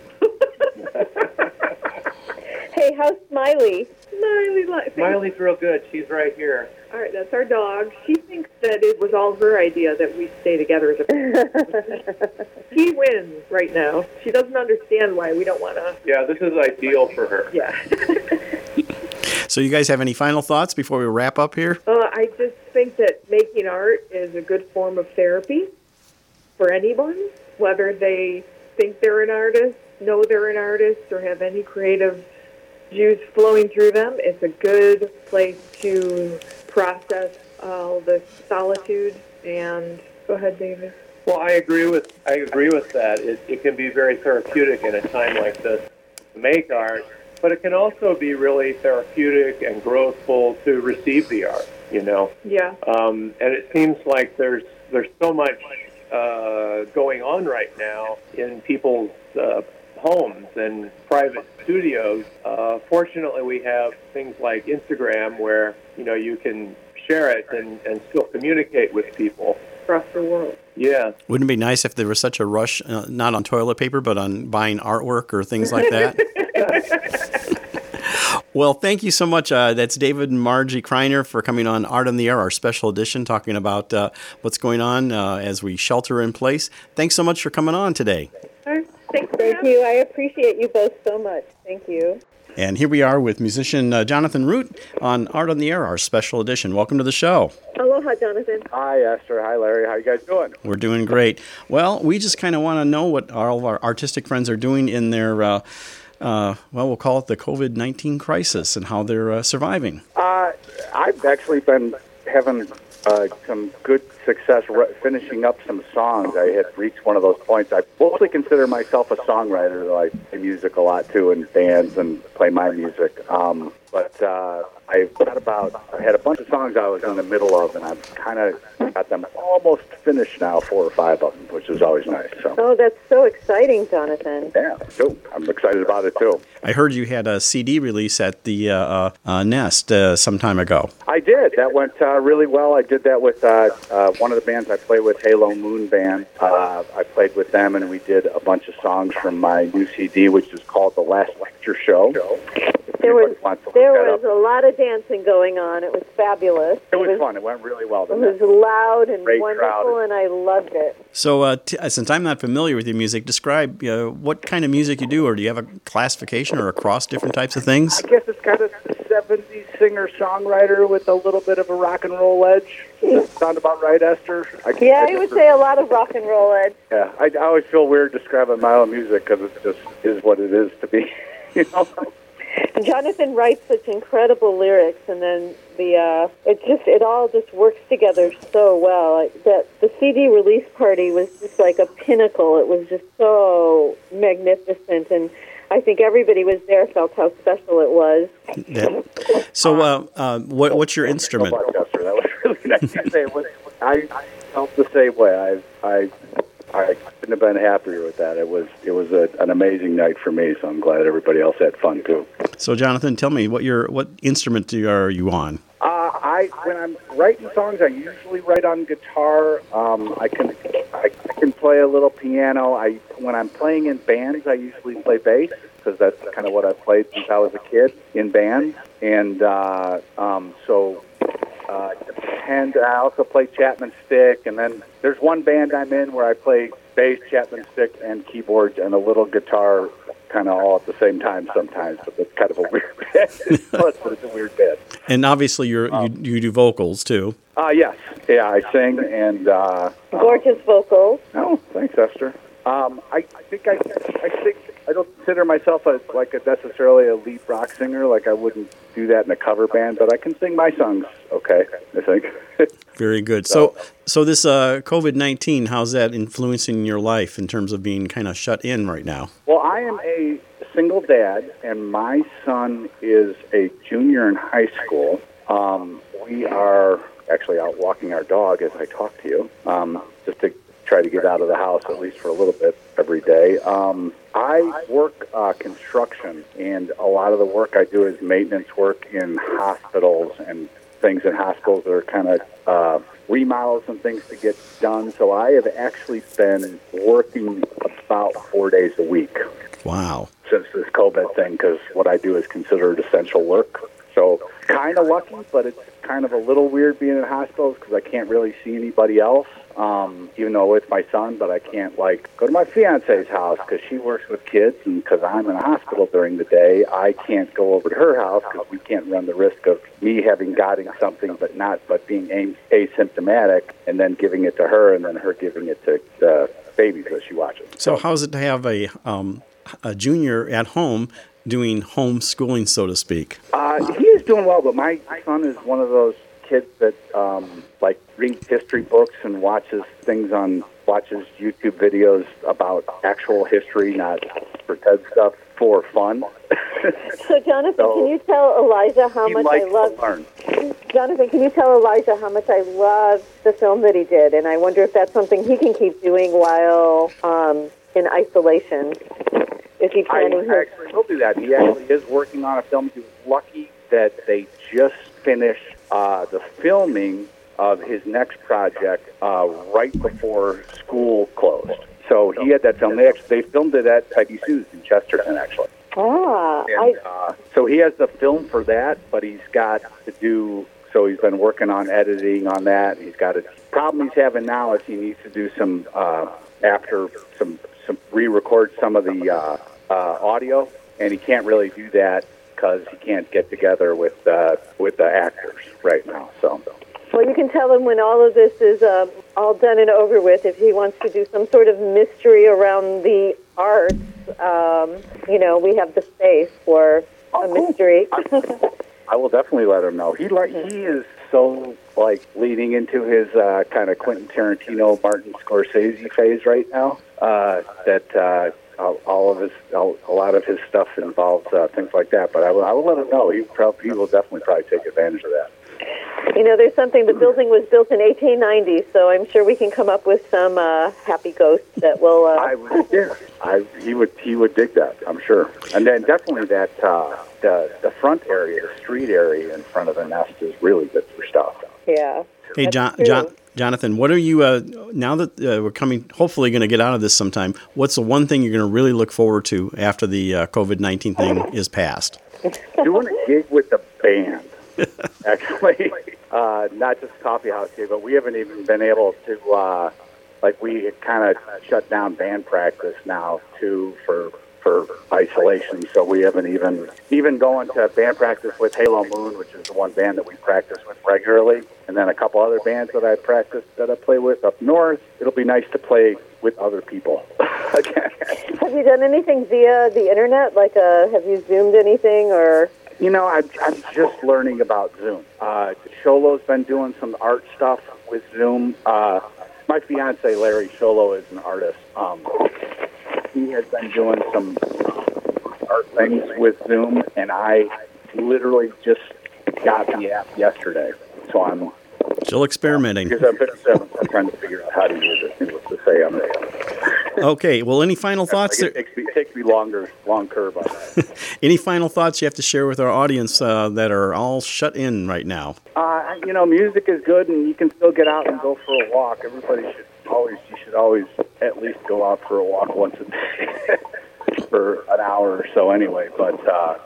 hey, how's Smiley? Smiley, li- Miley's real good. She's right here. All right, that's our dog. She thinks that it was all her idea that we stay together as a family. He wins right now. She doesn't understand why we don't want to. Yeah, this is ideal for her. Yeah. So you guys have any final thoughts before we wrap up here? Uh, I just think that making art is a good form of therapy for anyone, whether they think they're an artist, know they're an artist, or have any creative juice flowing through them. It's a good place to process all the solitude. And go ahead, David. Well, I agree with I agree with that. It, it can be very therapeutic in a time like this to make art, but it can also be really therapeutic and growthful to receive the art. You know. Yeah. Um, and it seems like there's there's so much uh, going on right now in people's uh, homes and private studios. Uh, fortunately, we have things like Instagram where you know you can share it and, and still communicate with people across the world. Yeah. Wouldn't it be nice if there was such a rush, uh, not on toilet paper, but on buying artwork or things like that? Well, thank you so much. Uh, that's David and Margie Kreiner for coming on Art on the Air, our special edition, talking about uh, what's going on uh, as we shelter in place. Thanks so much for coming on today. Thanks. Thank you. I appreciate you both so much. Thank you. And here we are with musician uh, Jonathan Root on Art on the Air, our special edition. Welcome to the show. Aloha, Jonathan. Hi, Esther. Hi, Larry. How you guys doing? We're doing great. Well, we just kind of want to know what all of our artistic friends are doing in their, uh, uh, well, we'll call it the COVID nineteen crisis and how they're uh, surviving. Uh, I've actually been having uh, some good success re- finishing up some songs. I had reached one of those points. I mostly consider myself a songwriter, though I play music a lot, too, in bands and play my music. Um, but uh, I've got about, I had a bunch of songs I was in the middle of, and I've kind of got them almost finished now, four or five of them, which is always nice. So. Oh, that's so exciting, Jonathan. Yeah, too. I'm excited about it, too. I heard you had a C D release at the uh, uh, uh, Nest uh, some time ago. I did. That went uh, really well. I did that with uh, uh, one of the bands I play with, Halo Moon Band. Uh, I played with them, and we did a bunch of songs from my new C D, which is called The Last Lecture Show. There was Anybody wants to look there that was up. a lot of dancing going on. It was fabulous. It was fun. It went really well. It was loud and Great wonderful, crowd. and I loved it. So, uh, t- since I'm not familiar with your music, describe uh, what kind of music you do, or do you have a classification or across different types of things? I guess it's kind of seventies singer-songwriter with a little bit of a rock and roll edge. Does that sound about right, Esther? I, Yeah, I I would just- say a lot of rock and roll edge. Yeah, I, I always feel weird describing my own music because it just is what it is to be. You know. And Jonathan writes such incredible lyrics, and then the uh, it just it all just works together so well. Like, that the C D release party was just like a pinnacle. It was just so magnificent, and I think everybody was there felt how special it was. Yeah. So, uh, uh, what, what's your instrument? Oh, my Esther, that was really nice to say. What- I felt the same way. I I I couldn't have been happier with that. It was it was a, an amazing night for me. So I'm glad everybody else had fun too. So, Jonathan, tell me what your what instrument do you, are you on? Uh, I when I'm writing songs, I usually write on guitar. Um, I can I, I can play a little piano. I when I'm playing in bands, I usually play bass because that's kind of what I've played since I was a kid in bands. And uh, um, so uh, and I also play Chapman stick. And then there's one band I'm in where I play bass, Chapman stick, and keyboards, and a little guitar, kind of all at the same time sometimes. But it's kind of a weird band. But it's a weird band. And obviously, you're, Um, you you do vocals too. Uh, yes. Yeah, I sing, and... Uh, Gorgeous vocals. oh, thanks, Esther. Um, I, I think I, I think I don't consider myself a, like a, necessarily a lead rock singer. Like I wouldn't do that in a cover band, but I can sing my songs okay, I think. Very good. So, so this uh, COVID nineteen, how's that influencing your life in terms of being kind of shut in right now? Well, I am a single dad, and my son is a junior in high school. Um, we are actually out walking our dog as I talk to you, um, just to try to get out of the house at least for a little bit every day. Um, I work uh, construction, and a lot of the work I do is maintenance work in hospitals and things in hospitals that are kind of uh, remodels and things to get done. So I have actually been working about four days a week. Wow. Since this COVID thing, because what I do is considered essential work. So kind of lucky, but it's kind of a little weird being in hospitals because I can't really see anybody else, um, even though it's my son, but I can't, like, go to my fiance's house because she works with kids, and because I'm in a hospital during the day, I can't go over to her house because we can't run the risk of me having gotten something but not, but being asymptomatic, and then giving it to her, and then her giving it to the babies that she watches. So, how's it to have a um, a junior at home doing homeschooling, so to speak? Uh, he is doing well, but my son is one of those kids that um, like reads history books and watches things on watches YouTube videos about actual history, not pretend stuff for fun. So, Jonathan, So, can you tell Elijah how he much likes I love? to learn. Jonathan, can you tell Elijah how much I love the film that he did? And I wonder if that's something he can keep doing while um, in isolation. Is he I planning his... actually will do that. He actually is working on a film. He was lucky that they just finished uh, the filming of his next project uh, right before school closed. So he had that film. They actually they filmed it at Peggy Sue's in Chesterton, actually. Ah, And, I, uh, so he has the film for that, but he's got to do. So he's been working on editing on that. He's got a problem he's having now is he needs to do some uh, after some some re-record some of the uh, uh, audio, and he can't really do that because he can't get together with uh, with the actors right now. So. well, you can tell him when all of this is um, all done and over with, if he wants to do some sort of mystery around the arts, um, you know, we have the space for Oh, a cool. mystery. I will definitely let him know. He like he is so like leading into his uh, kind of Quentin Tarantino, Martin Scorsese phase right now. Uh, that uh, all, all of his, all, a lot of his stuff involves uh, things like that. But I will, I will let him know. He probably, he will definitely probably take advantage of that. You know, there's something, the building was built in eighteen ninety, so I'm sure we can come up with some uh, happy ghosts that will... Uh, I would, yeah, I he would he would dig that, I'm sure. And then definitely that uh, the the front area, the street area in front of the nest is really good for stuff. yeah. Hey, That's John, true. John, Jonathan, what are you, uh, now that uh, we're coming, hopefully going to get out of this sometime, what's the one thing you're going to really look forward to after the uh, covid nineteen thing is passed? Doing a gig with the band, actually. Uh, not just a coffee house gig, but we haven't even been able to, uh, like we kind of shut down band practice now, too, for for isolation. So we haven't even, even going to band practice with Halo Moon, which is the one band that we practice with regularly, and then a couple other bands that I practice, that I play with up north. It'll be nice to play with other people again. Have you done anything via the internet? Like, uh, have you Zoomed anything or? You know, I'm, I'm just learning about Zoom. Uh, Sholo's been doing some art stuff with Zoom. Uh, my fiance, Larry Sholo, is an artist. Um, he has been doing some art things with Zoom, and I literally just got the app yesterday. So I'm still experimenting. Because I've been seven, I'm trying to figure out how to use it and what to say on it. Okay, well, any final thoughts? It takes me, it takes me longer, long curve on that. Any final thoughts you have to share with our audience uh, that are all shut in right now? Uh, you know, music is good, and you can still get out and go for a walk. Everybody should always, you should always at least go out for a walk once a day for an hour or so anyway. But uh,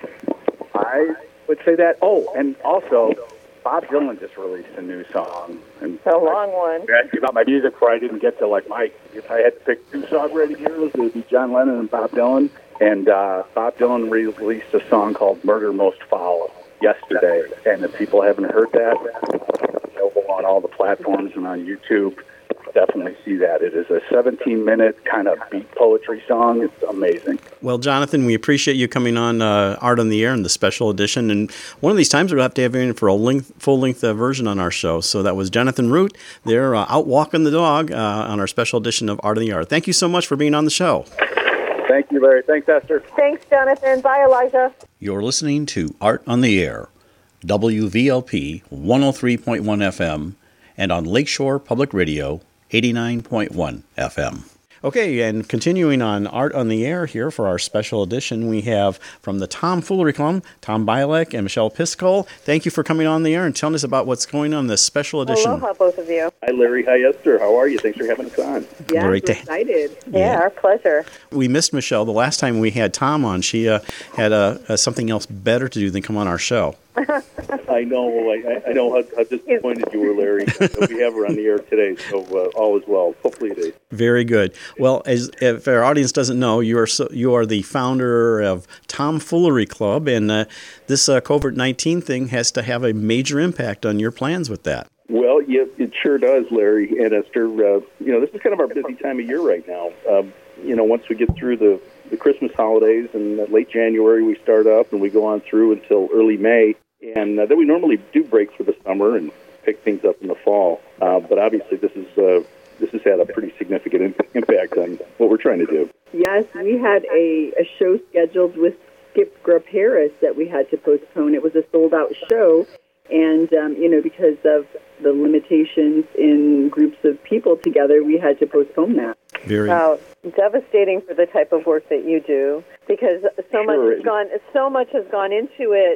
I would say that. Oh, and also, Bob Dylan just released a new song. And a long one. You asked me about my music before I didn't get to, like, my, if I had to pick two songwriting heroes, it would be John Lennon and Bob Dylan. And uh, Bob Dylan re- released a song called Murder Most Foul yesterday. And if people haven't heard that, it's available on all the platforms and on YouTube. Definitely see that. It is a seventeen-minute kind of beat poetry song. It's amazing. Well, Jonathan, we appreciate you coming on uh, Art on the Air in the special edition. And one of these times we'll have to have you in for a length, full-length uh, version on our show. So that was Jonathan Root. They're uh, out walking the dog uh, on our special edition of Art on the Air. Thank you so much for being on the show. Thank you, Larry. Thanks, Esther. Thanks, Jonathan. Bye, Elijah. You're listening to Art on the Air, W V L P one oh three point one F M, and on Lakeshore Public Radio, eighty-nine point one F M. Okay, and continuing on Art on the Air here for our special edition, we have from the Tomfoolery Club, Tom Bialek and Michelle Piscol. Thank you for coming on the air and telling us about what's going on in this special edition. Aloha, both of you. Hi, Larry. Hi, Esther. How are you? Thanks for having us on. Yeah, Great we're to- excited. Yeah, yeah, our pleasure. We missed Michelle the last time we had Tom on. She uh, had uh, uh, something else better to do than come on our show. I know. I, I know how, how disappointed you were, Larry. We have her on the air today, so uh, all is well. Hopefully it is. Very good. Well, as if our audience doesn't know, you are so, you are the founder of Tomfoolery Club, and uh, this uh, COVID nineteen thing has to have a major impact on your plans with that. Well, yeah, it sure does, Larry and Esther. Uh, you know, this is kind of our busy time of year right now. Um, you know, once we get through the, the Christmas holidays, and late January we start up, and we go on through until early May. And uh, then we normally do break for the summer and pick things up in the fall. Uh, but obviously, this is uh, this has had a pretty significant imp- impact on what we're trying to do. Yes, we had a, a show scheduled with Skip Grubb Harris that we had to postpone. It was a sold-out show, and um, you know, because of the limitations in groups of people together, we had to postpone that. Very wow, devastating for the type of work that you do, because so much Sure. has gone so much has gone into it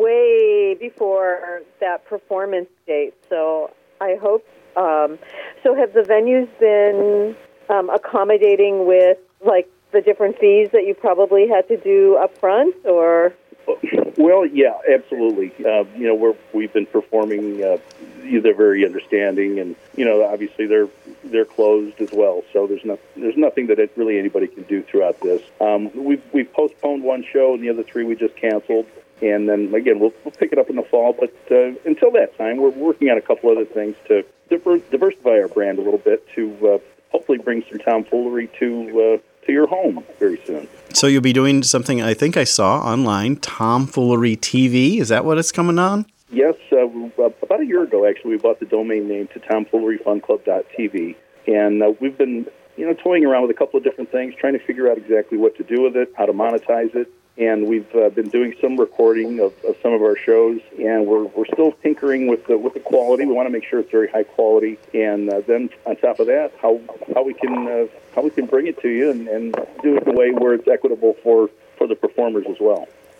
way before that performance date. So I hope. Um, so have the venues been um, accommodating with like the different fees that you probably had to do up front, or? Well, yeah, absolutely. Uh, you know, we're we've been performing. Uh, they're very understanding, and you know, obviously they're they're closed as well. So there's no there's nothing that it, really anybody can do throughout this. Um, we've we've postponed one show, and the other three we just canceled. And then again, we'll we'll pick it up in the fall. But uh, until that time, we're working on a couple other things to diver- diversify our brand a little bit to uh, hopefully bring some tomfoolery to uh, to your home very soon. So you'll be doing something I think I saw online, Tomfoolery T V. Is that what it's coming on? Yes, uh, about a year ago, actually, we bought the domain name to tomfoolery fun club dot t v, and uh, we've been, you know, toying around with a couple of different things, trying to figure out exactly what to do with it, how to monetize it, and we've uh, been doing some recording of, of some of our shows, and we're we're still tinkering with the with the quality. We want to make sure it's very high quality, and uh, then on top of that, how how we can uh, how we can bring it to you and, and do it in a way where it's equitable for, for the performers as well.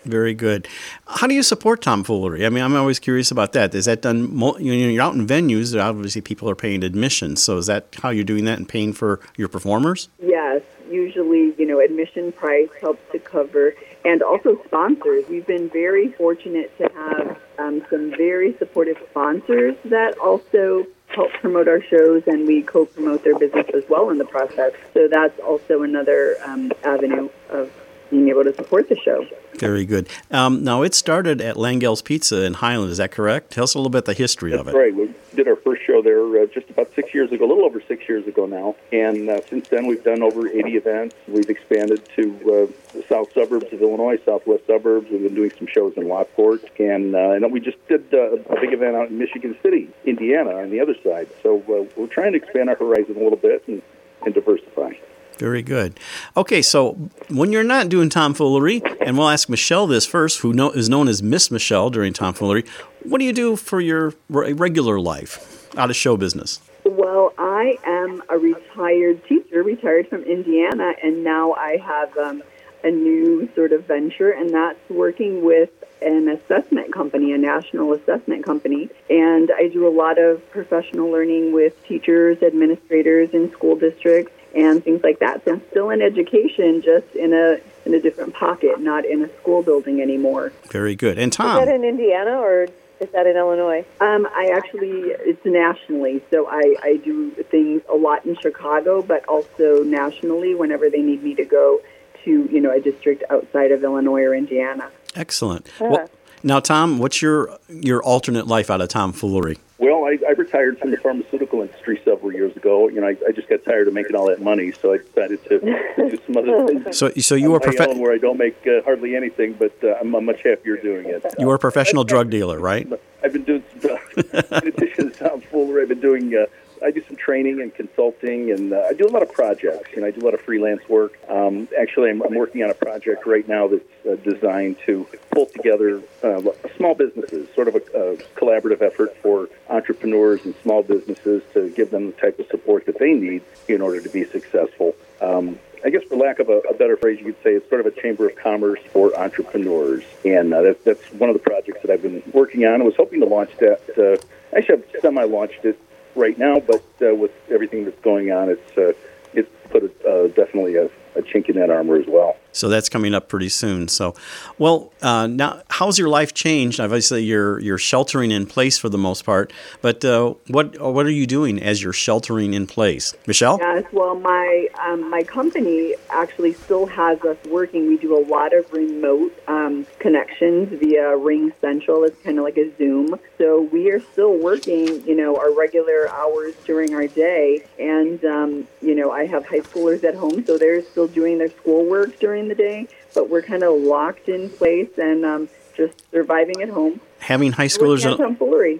Very good. How do you support tomfoolery? I mean, I'm always curious about that. Is that done, mo- you know, you're out in venues, obviously people are paying admission. So is that how you're doing that and paying for your performers? Yes, usually, you know, admission price helps to cover, and also sponsors. We've been very fortunate to have um, some very supportive sponsors that also help promote our shows, and we co-promote their business as well in the process. So that's also another um, avenue of being able to support the show. Very good. Um, now, it started at Langel's Pizza in Highland, is that correct? Tell us a little bit the history That's of it. right. We did our first show there uh, just about six years ago, a little over six years ago now. And uh, since then, we've done over eighty events. We've expanded to uh, the south suburbs of Illinois, southwest suburbs. We've been doing some shows in Lockport. And, uh, and we just did uh, a big event out in Michigan City, Indiana, on the other side. So uh, we're trying to expand our horizon a little bit and, and diversify. Very good. Okay, so when you're not doing tomfoolery, and we'll ask Michelle this first, who know, is known as Miss Michelle during tomfoolery, what do you do for your re- regular life out of show business? Well, I am a retired teacher, retired from Indiana, and now I have um, a new sort of venture, and that's working with an assessment company, a national assessment company. And I do a lot of professional learning with teachers, administrators in school districts, and things like that. So I'm still in education, just in a in a different pocket, not in a school building anymore. Very good. And Is Tom? that in Indiana or is that in Illinois? Um, I actually, it's nationally, so I, I do things a lot in Chicago, but also nationally whenever they need me to go to, you know, a district outside of Illinois or Indiana. Excellent. Yeah. Well, now, Tom, what's your your alternate life out of tomfoolery? Well, I, I retired from the pharmaceutical industry several years ago. You know, I, I just got tired of making all that money, so I decided to do some other things. So, so you were on my profe- own where I don't make uh, hardly anything, but uh, I'm, I'm much happier doing it. you were a professional drug dealer, right? I've been doing some, in addition to tomfoolery, I've been doing. Uh, I do some training and consulting, and uh, I do a lot of projects. You know, I do a lot of freelance work. Um, actually, I'm, I'm working on a project right now that's uh, designed to pull together uh, small businesses, sort of a, a collaborative effort for entrepreneurs and small businesses to give them the type of support that they need in order to be successful. Um, I guess for lack of a, a better phrase, you could say it's sort of a chamber of commerce for entrepreneurs. And uh, that, that's one of the projects that I've been working on. I was hoping to launch that. Uh, actually, I've semi-launched it right now, but uh, with everything that's going on, it's uh, it's put a, uh, definitely a, a chink in that armor as well. So that's coming up pretty soon. So, well, uh, now how's your life changed? Obviously, you're you're sheltering in place for the most part, but uh, what what are you doing as you're sheltering in place, Michelle? Yes, well, my um, my company actually still has us working. We do a lot of remote um, connections via Ring Central. It's kind of like a Zoom. So we are still working, you know, our regular hours during our day. And, um, you know, I have high schoolers at home, so they're still doing their schoolwork during the day. But we're kind of locked in place and um, just surviving at home. Having high schoolers at tomfoolery.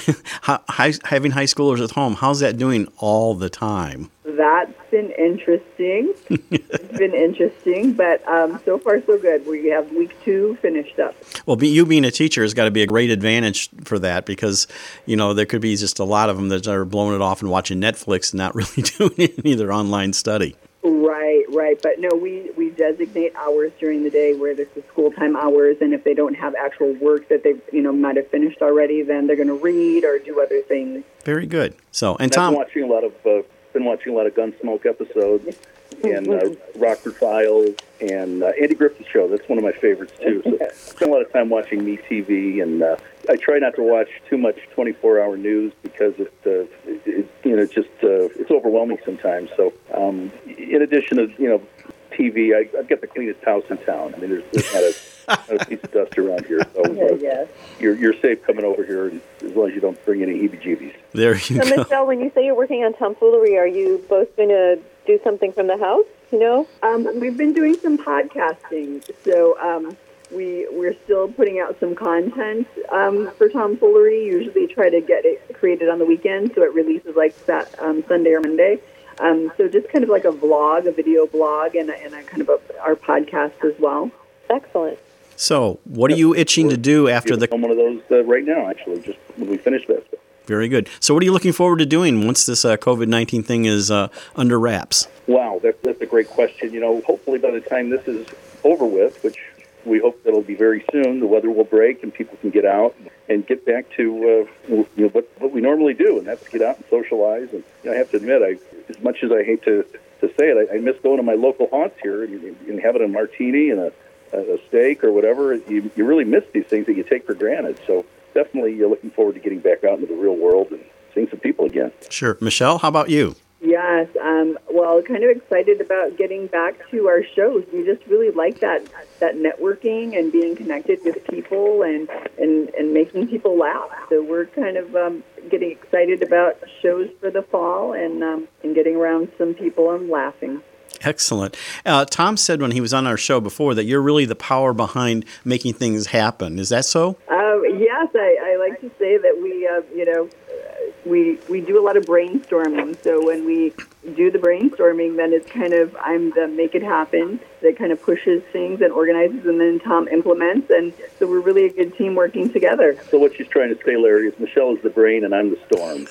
high, having high schoolers at home, how's that doing all the time? That's been interesting. It's been interesting, but um, so far so good. We have week two finished up. Well, be, you being a teacher has got to be a great advantage for that because, you know, there could be just a lot of them that are blowing it off and watching Netflix and not really doing any of their online study. Right, right. But no, we, we designate hours during the day where there's the school time hours, and if they don't have actual work that they, you know, might have finished already, then they're going to read or do other things. Very good. So, and And Tom, I've been watching a lot of uh, been watching a lot of Gunsmoke episodes and uh, Rockford Files and uh, Andy Griffith's Show. That's one of my favorites too. So I spend a lot of time watching MeTV, and uh, I try not to watch too much twenty-four hour news because it, uh, it, it you know, just uh, it's overwhelming sometimes. So um, in addition to you know T V, I, I've got the cleanest house in town. I mean, there's, there's not a not a piece of dust around here. So uh, yeah. you're you're safe coming over here, as long as you don't bring any heebie-jeebies. There you So, go. Michelle, when you say you're working on tomfoolery, are you both going to do something from the house? You know, um, we've been doing some podcasting, so um, we we're still putting out some content um, for tomfoolery. Usually, try to get it created on the weekend, so it releases like that um, Sunday or Monday. Um, so just kind of like a vlog, a video blog, and a, and a kind of a, our podcast as well. Excellent. So, what are you itching to do after the? I'm one of those uh, right now, actually. Just when we finish this. Very good. So, what are you looking forward to doing once this uh, COVID nineteen thing is uh, under wraps? Wow, that, that's a great question. You know, hopefully by the time this is over with, which we hope that'll be very soon. The weather will break and people can get out and get back to uh, you know, what, what we normally do, and that's get out and socialize. And you know, I have to admit, I, as much as I hate to, to say it, I, I miss going to my local haunts here and, and having a martini and a, a steak or whatever. You, you really miss these things that you take for granted. So definitely you're looking forward to getting back out into the real world and seeing some people again. Sure. Michelle, how about you? Yes. Um, well, kind of excited about getting back to our shows. We just really like that that networking and being connected with people and, and, and making people laugh. So we're kind of um, getting excited about shows for the fall and um, and getting around some people and laughing. Excellent. Uh, Tom said when he was on our show before that you're really the power behind making things happen. Is that so? Uh, yes, I, I like to say that we, uh, you know, we we do a lot of brainstorming. So when we do the brainstorming, then it's kind of I'm the make it happen that kind of pushes things and organizes, and then Tom implements. And so we're really a good team working together. So what she's trying to say, Larry, is Michelle is the brain and I'm the storm.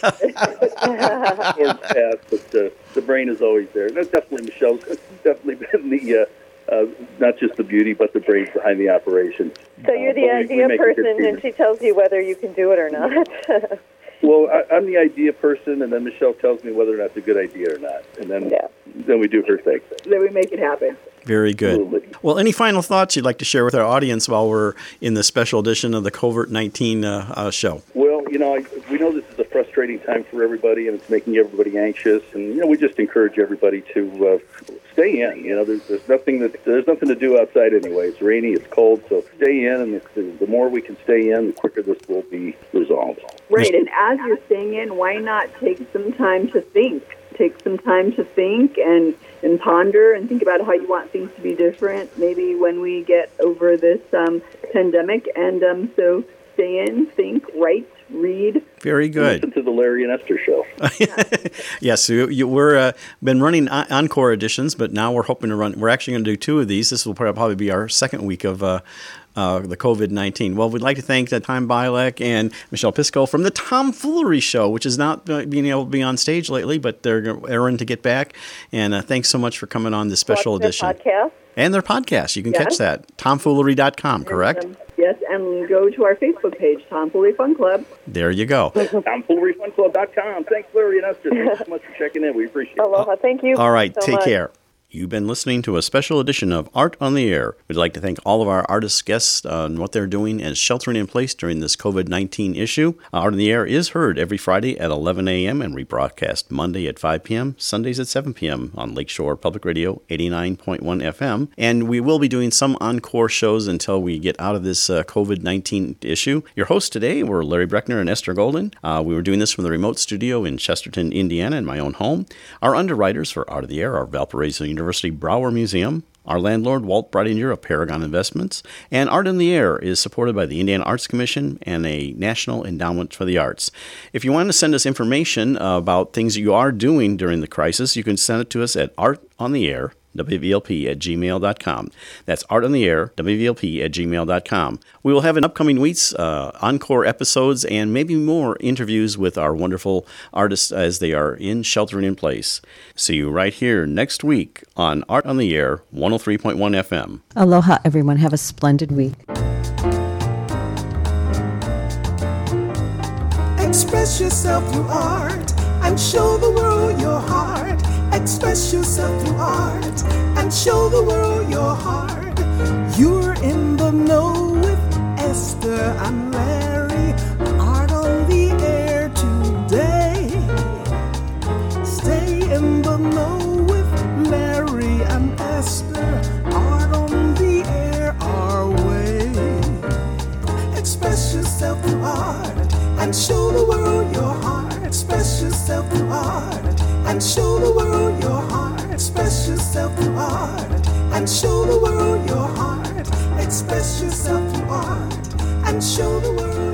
Storm's past, but uh, the brain is always there. That's definitely Michelle's. Definitely been the. Uh, Uh, not just the beauty, but the brains behind the operation. So you're the uh, idea we, we person, and she tells you whether you can do it or not. Well, I, I'm the idea person, and then Michelle tells me whether or not it's a good idea or not, and then yeah. then we do her thing. Then we make it happen. Very good. Absolutely. Well, any final thoughts you'd like to share with our audience while we're in the special edition of the COVID nineteen uh, uh, show? Well, you know, I, we know this is a frustrating time for everybody, and it's making everybody anxious. And you know, we just encourage everybody to uh, stay in. You know, there's, there's nothing that there's nothing to do outside anyway. It's rainy, it's cold, so stay in. And the, the more we can stay in, the quicker this will be resolved. Right, and as you're staying in, why not take some time to think? Take some time to think and, and ponder and think about how you want things to be different maybe when we get over this um, pandemic. And um, so stay in, think, write, read. Very good. Listen to the Larry and Esther show. Yes, you, you, we're uh, been running encore editions, but now we're hoping to run. We're actually going to do two of these. This will probably be our second week of uh, uh, the COVID nineteen. Well, we'd like to thank uh, Tom Bielek and Michelle Pisco from the Tomfoolery Show, which is not uh, being able to be on stage lately, but they're erring to get back. And uh, thanks so much for coming on this special What's edition. Podcast? And their podcast. You can Yes. catch that. tomfoolery dot com, correct? And, um, yes, and go to our Facebook page, Tomfoolery Fun Club. There you go. Tomfoolery Fun Club dot com. Thanks, Larry and Esther. Thanks so much for checking in. We appreciate it. Aloha. Thank you. All right, so take much. care. You've been listening to a special edition of Art on the Air. We'd like to thank all of our artist guests on what they're doing and sheltering in place during this COVID nineteen issue. Art on the Air is heard every Friday at eleven a.m. and rebroadcast Monday at five p.m., Sundays at seven p.m. on Lakeshore Public Radio eighty-nine point one F M. And we will be doing some encore shows until we get out of this uh, COVID nineteen issue. Your hosts today were Larry Breckner and Esther Golden. Uh, we were doing this from the remote studio in Chesterton, Indiana, in my own home. Our underwriters for Art of the Air are Valparaiso University Broward Museum, our landlord, Walt Breidinger of Paragon Investments, and Art in the Air is supported by the Indiana Arts Commission and a National Endowment for the Arts. If you want to send us information uh, about things you are doing during the crisis, you can send it to us at artontheair, W V L P at gmail dot com. That's Art on the Air, W V L P at gmail dot com. We will have in upcoming weeks uh, encore episodes and maybe more interviews with our wonderful artists as they are in sheltering in place. See you right here next week on Art on the Air, one oh three point one F M. Aloha, everyone. Have a splendid week. Express yourself through art and show the world your heart. Express yourself through art and show the world your heart. You're in the know with Esther and Larry. Art on the air today. Stay in the know with Larry and Esther. Art on the air our way. Express yourself through art and show the world your heart. Express yourself through art and show the world your heart. Express yourself through art and show the world your heart. Express yourself through art and show the world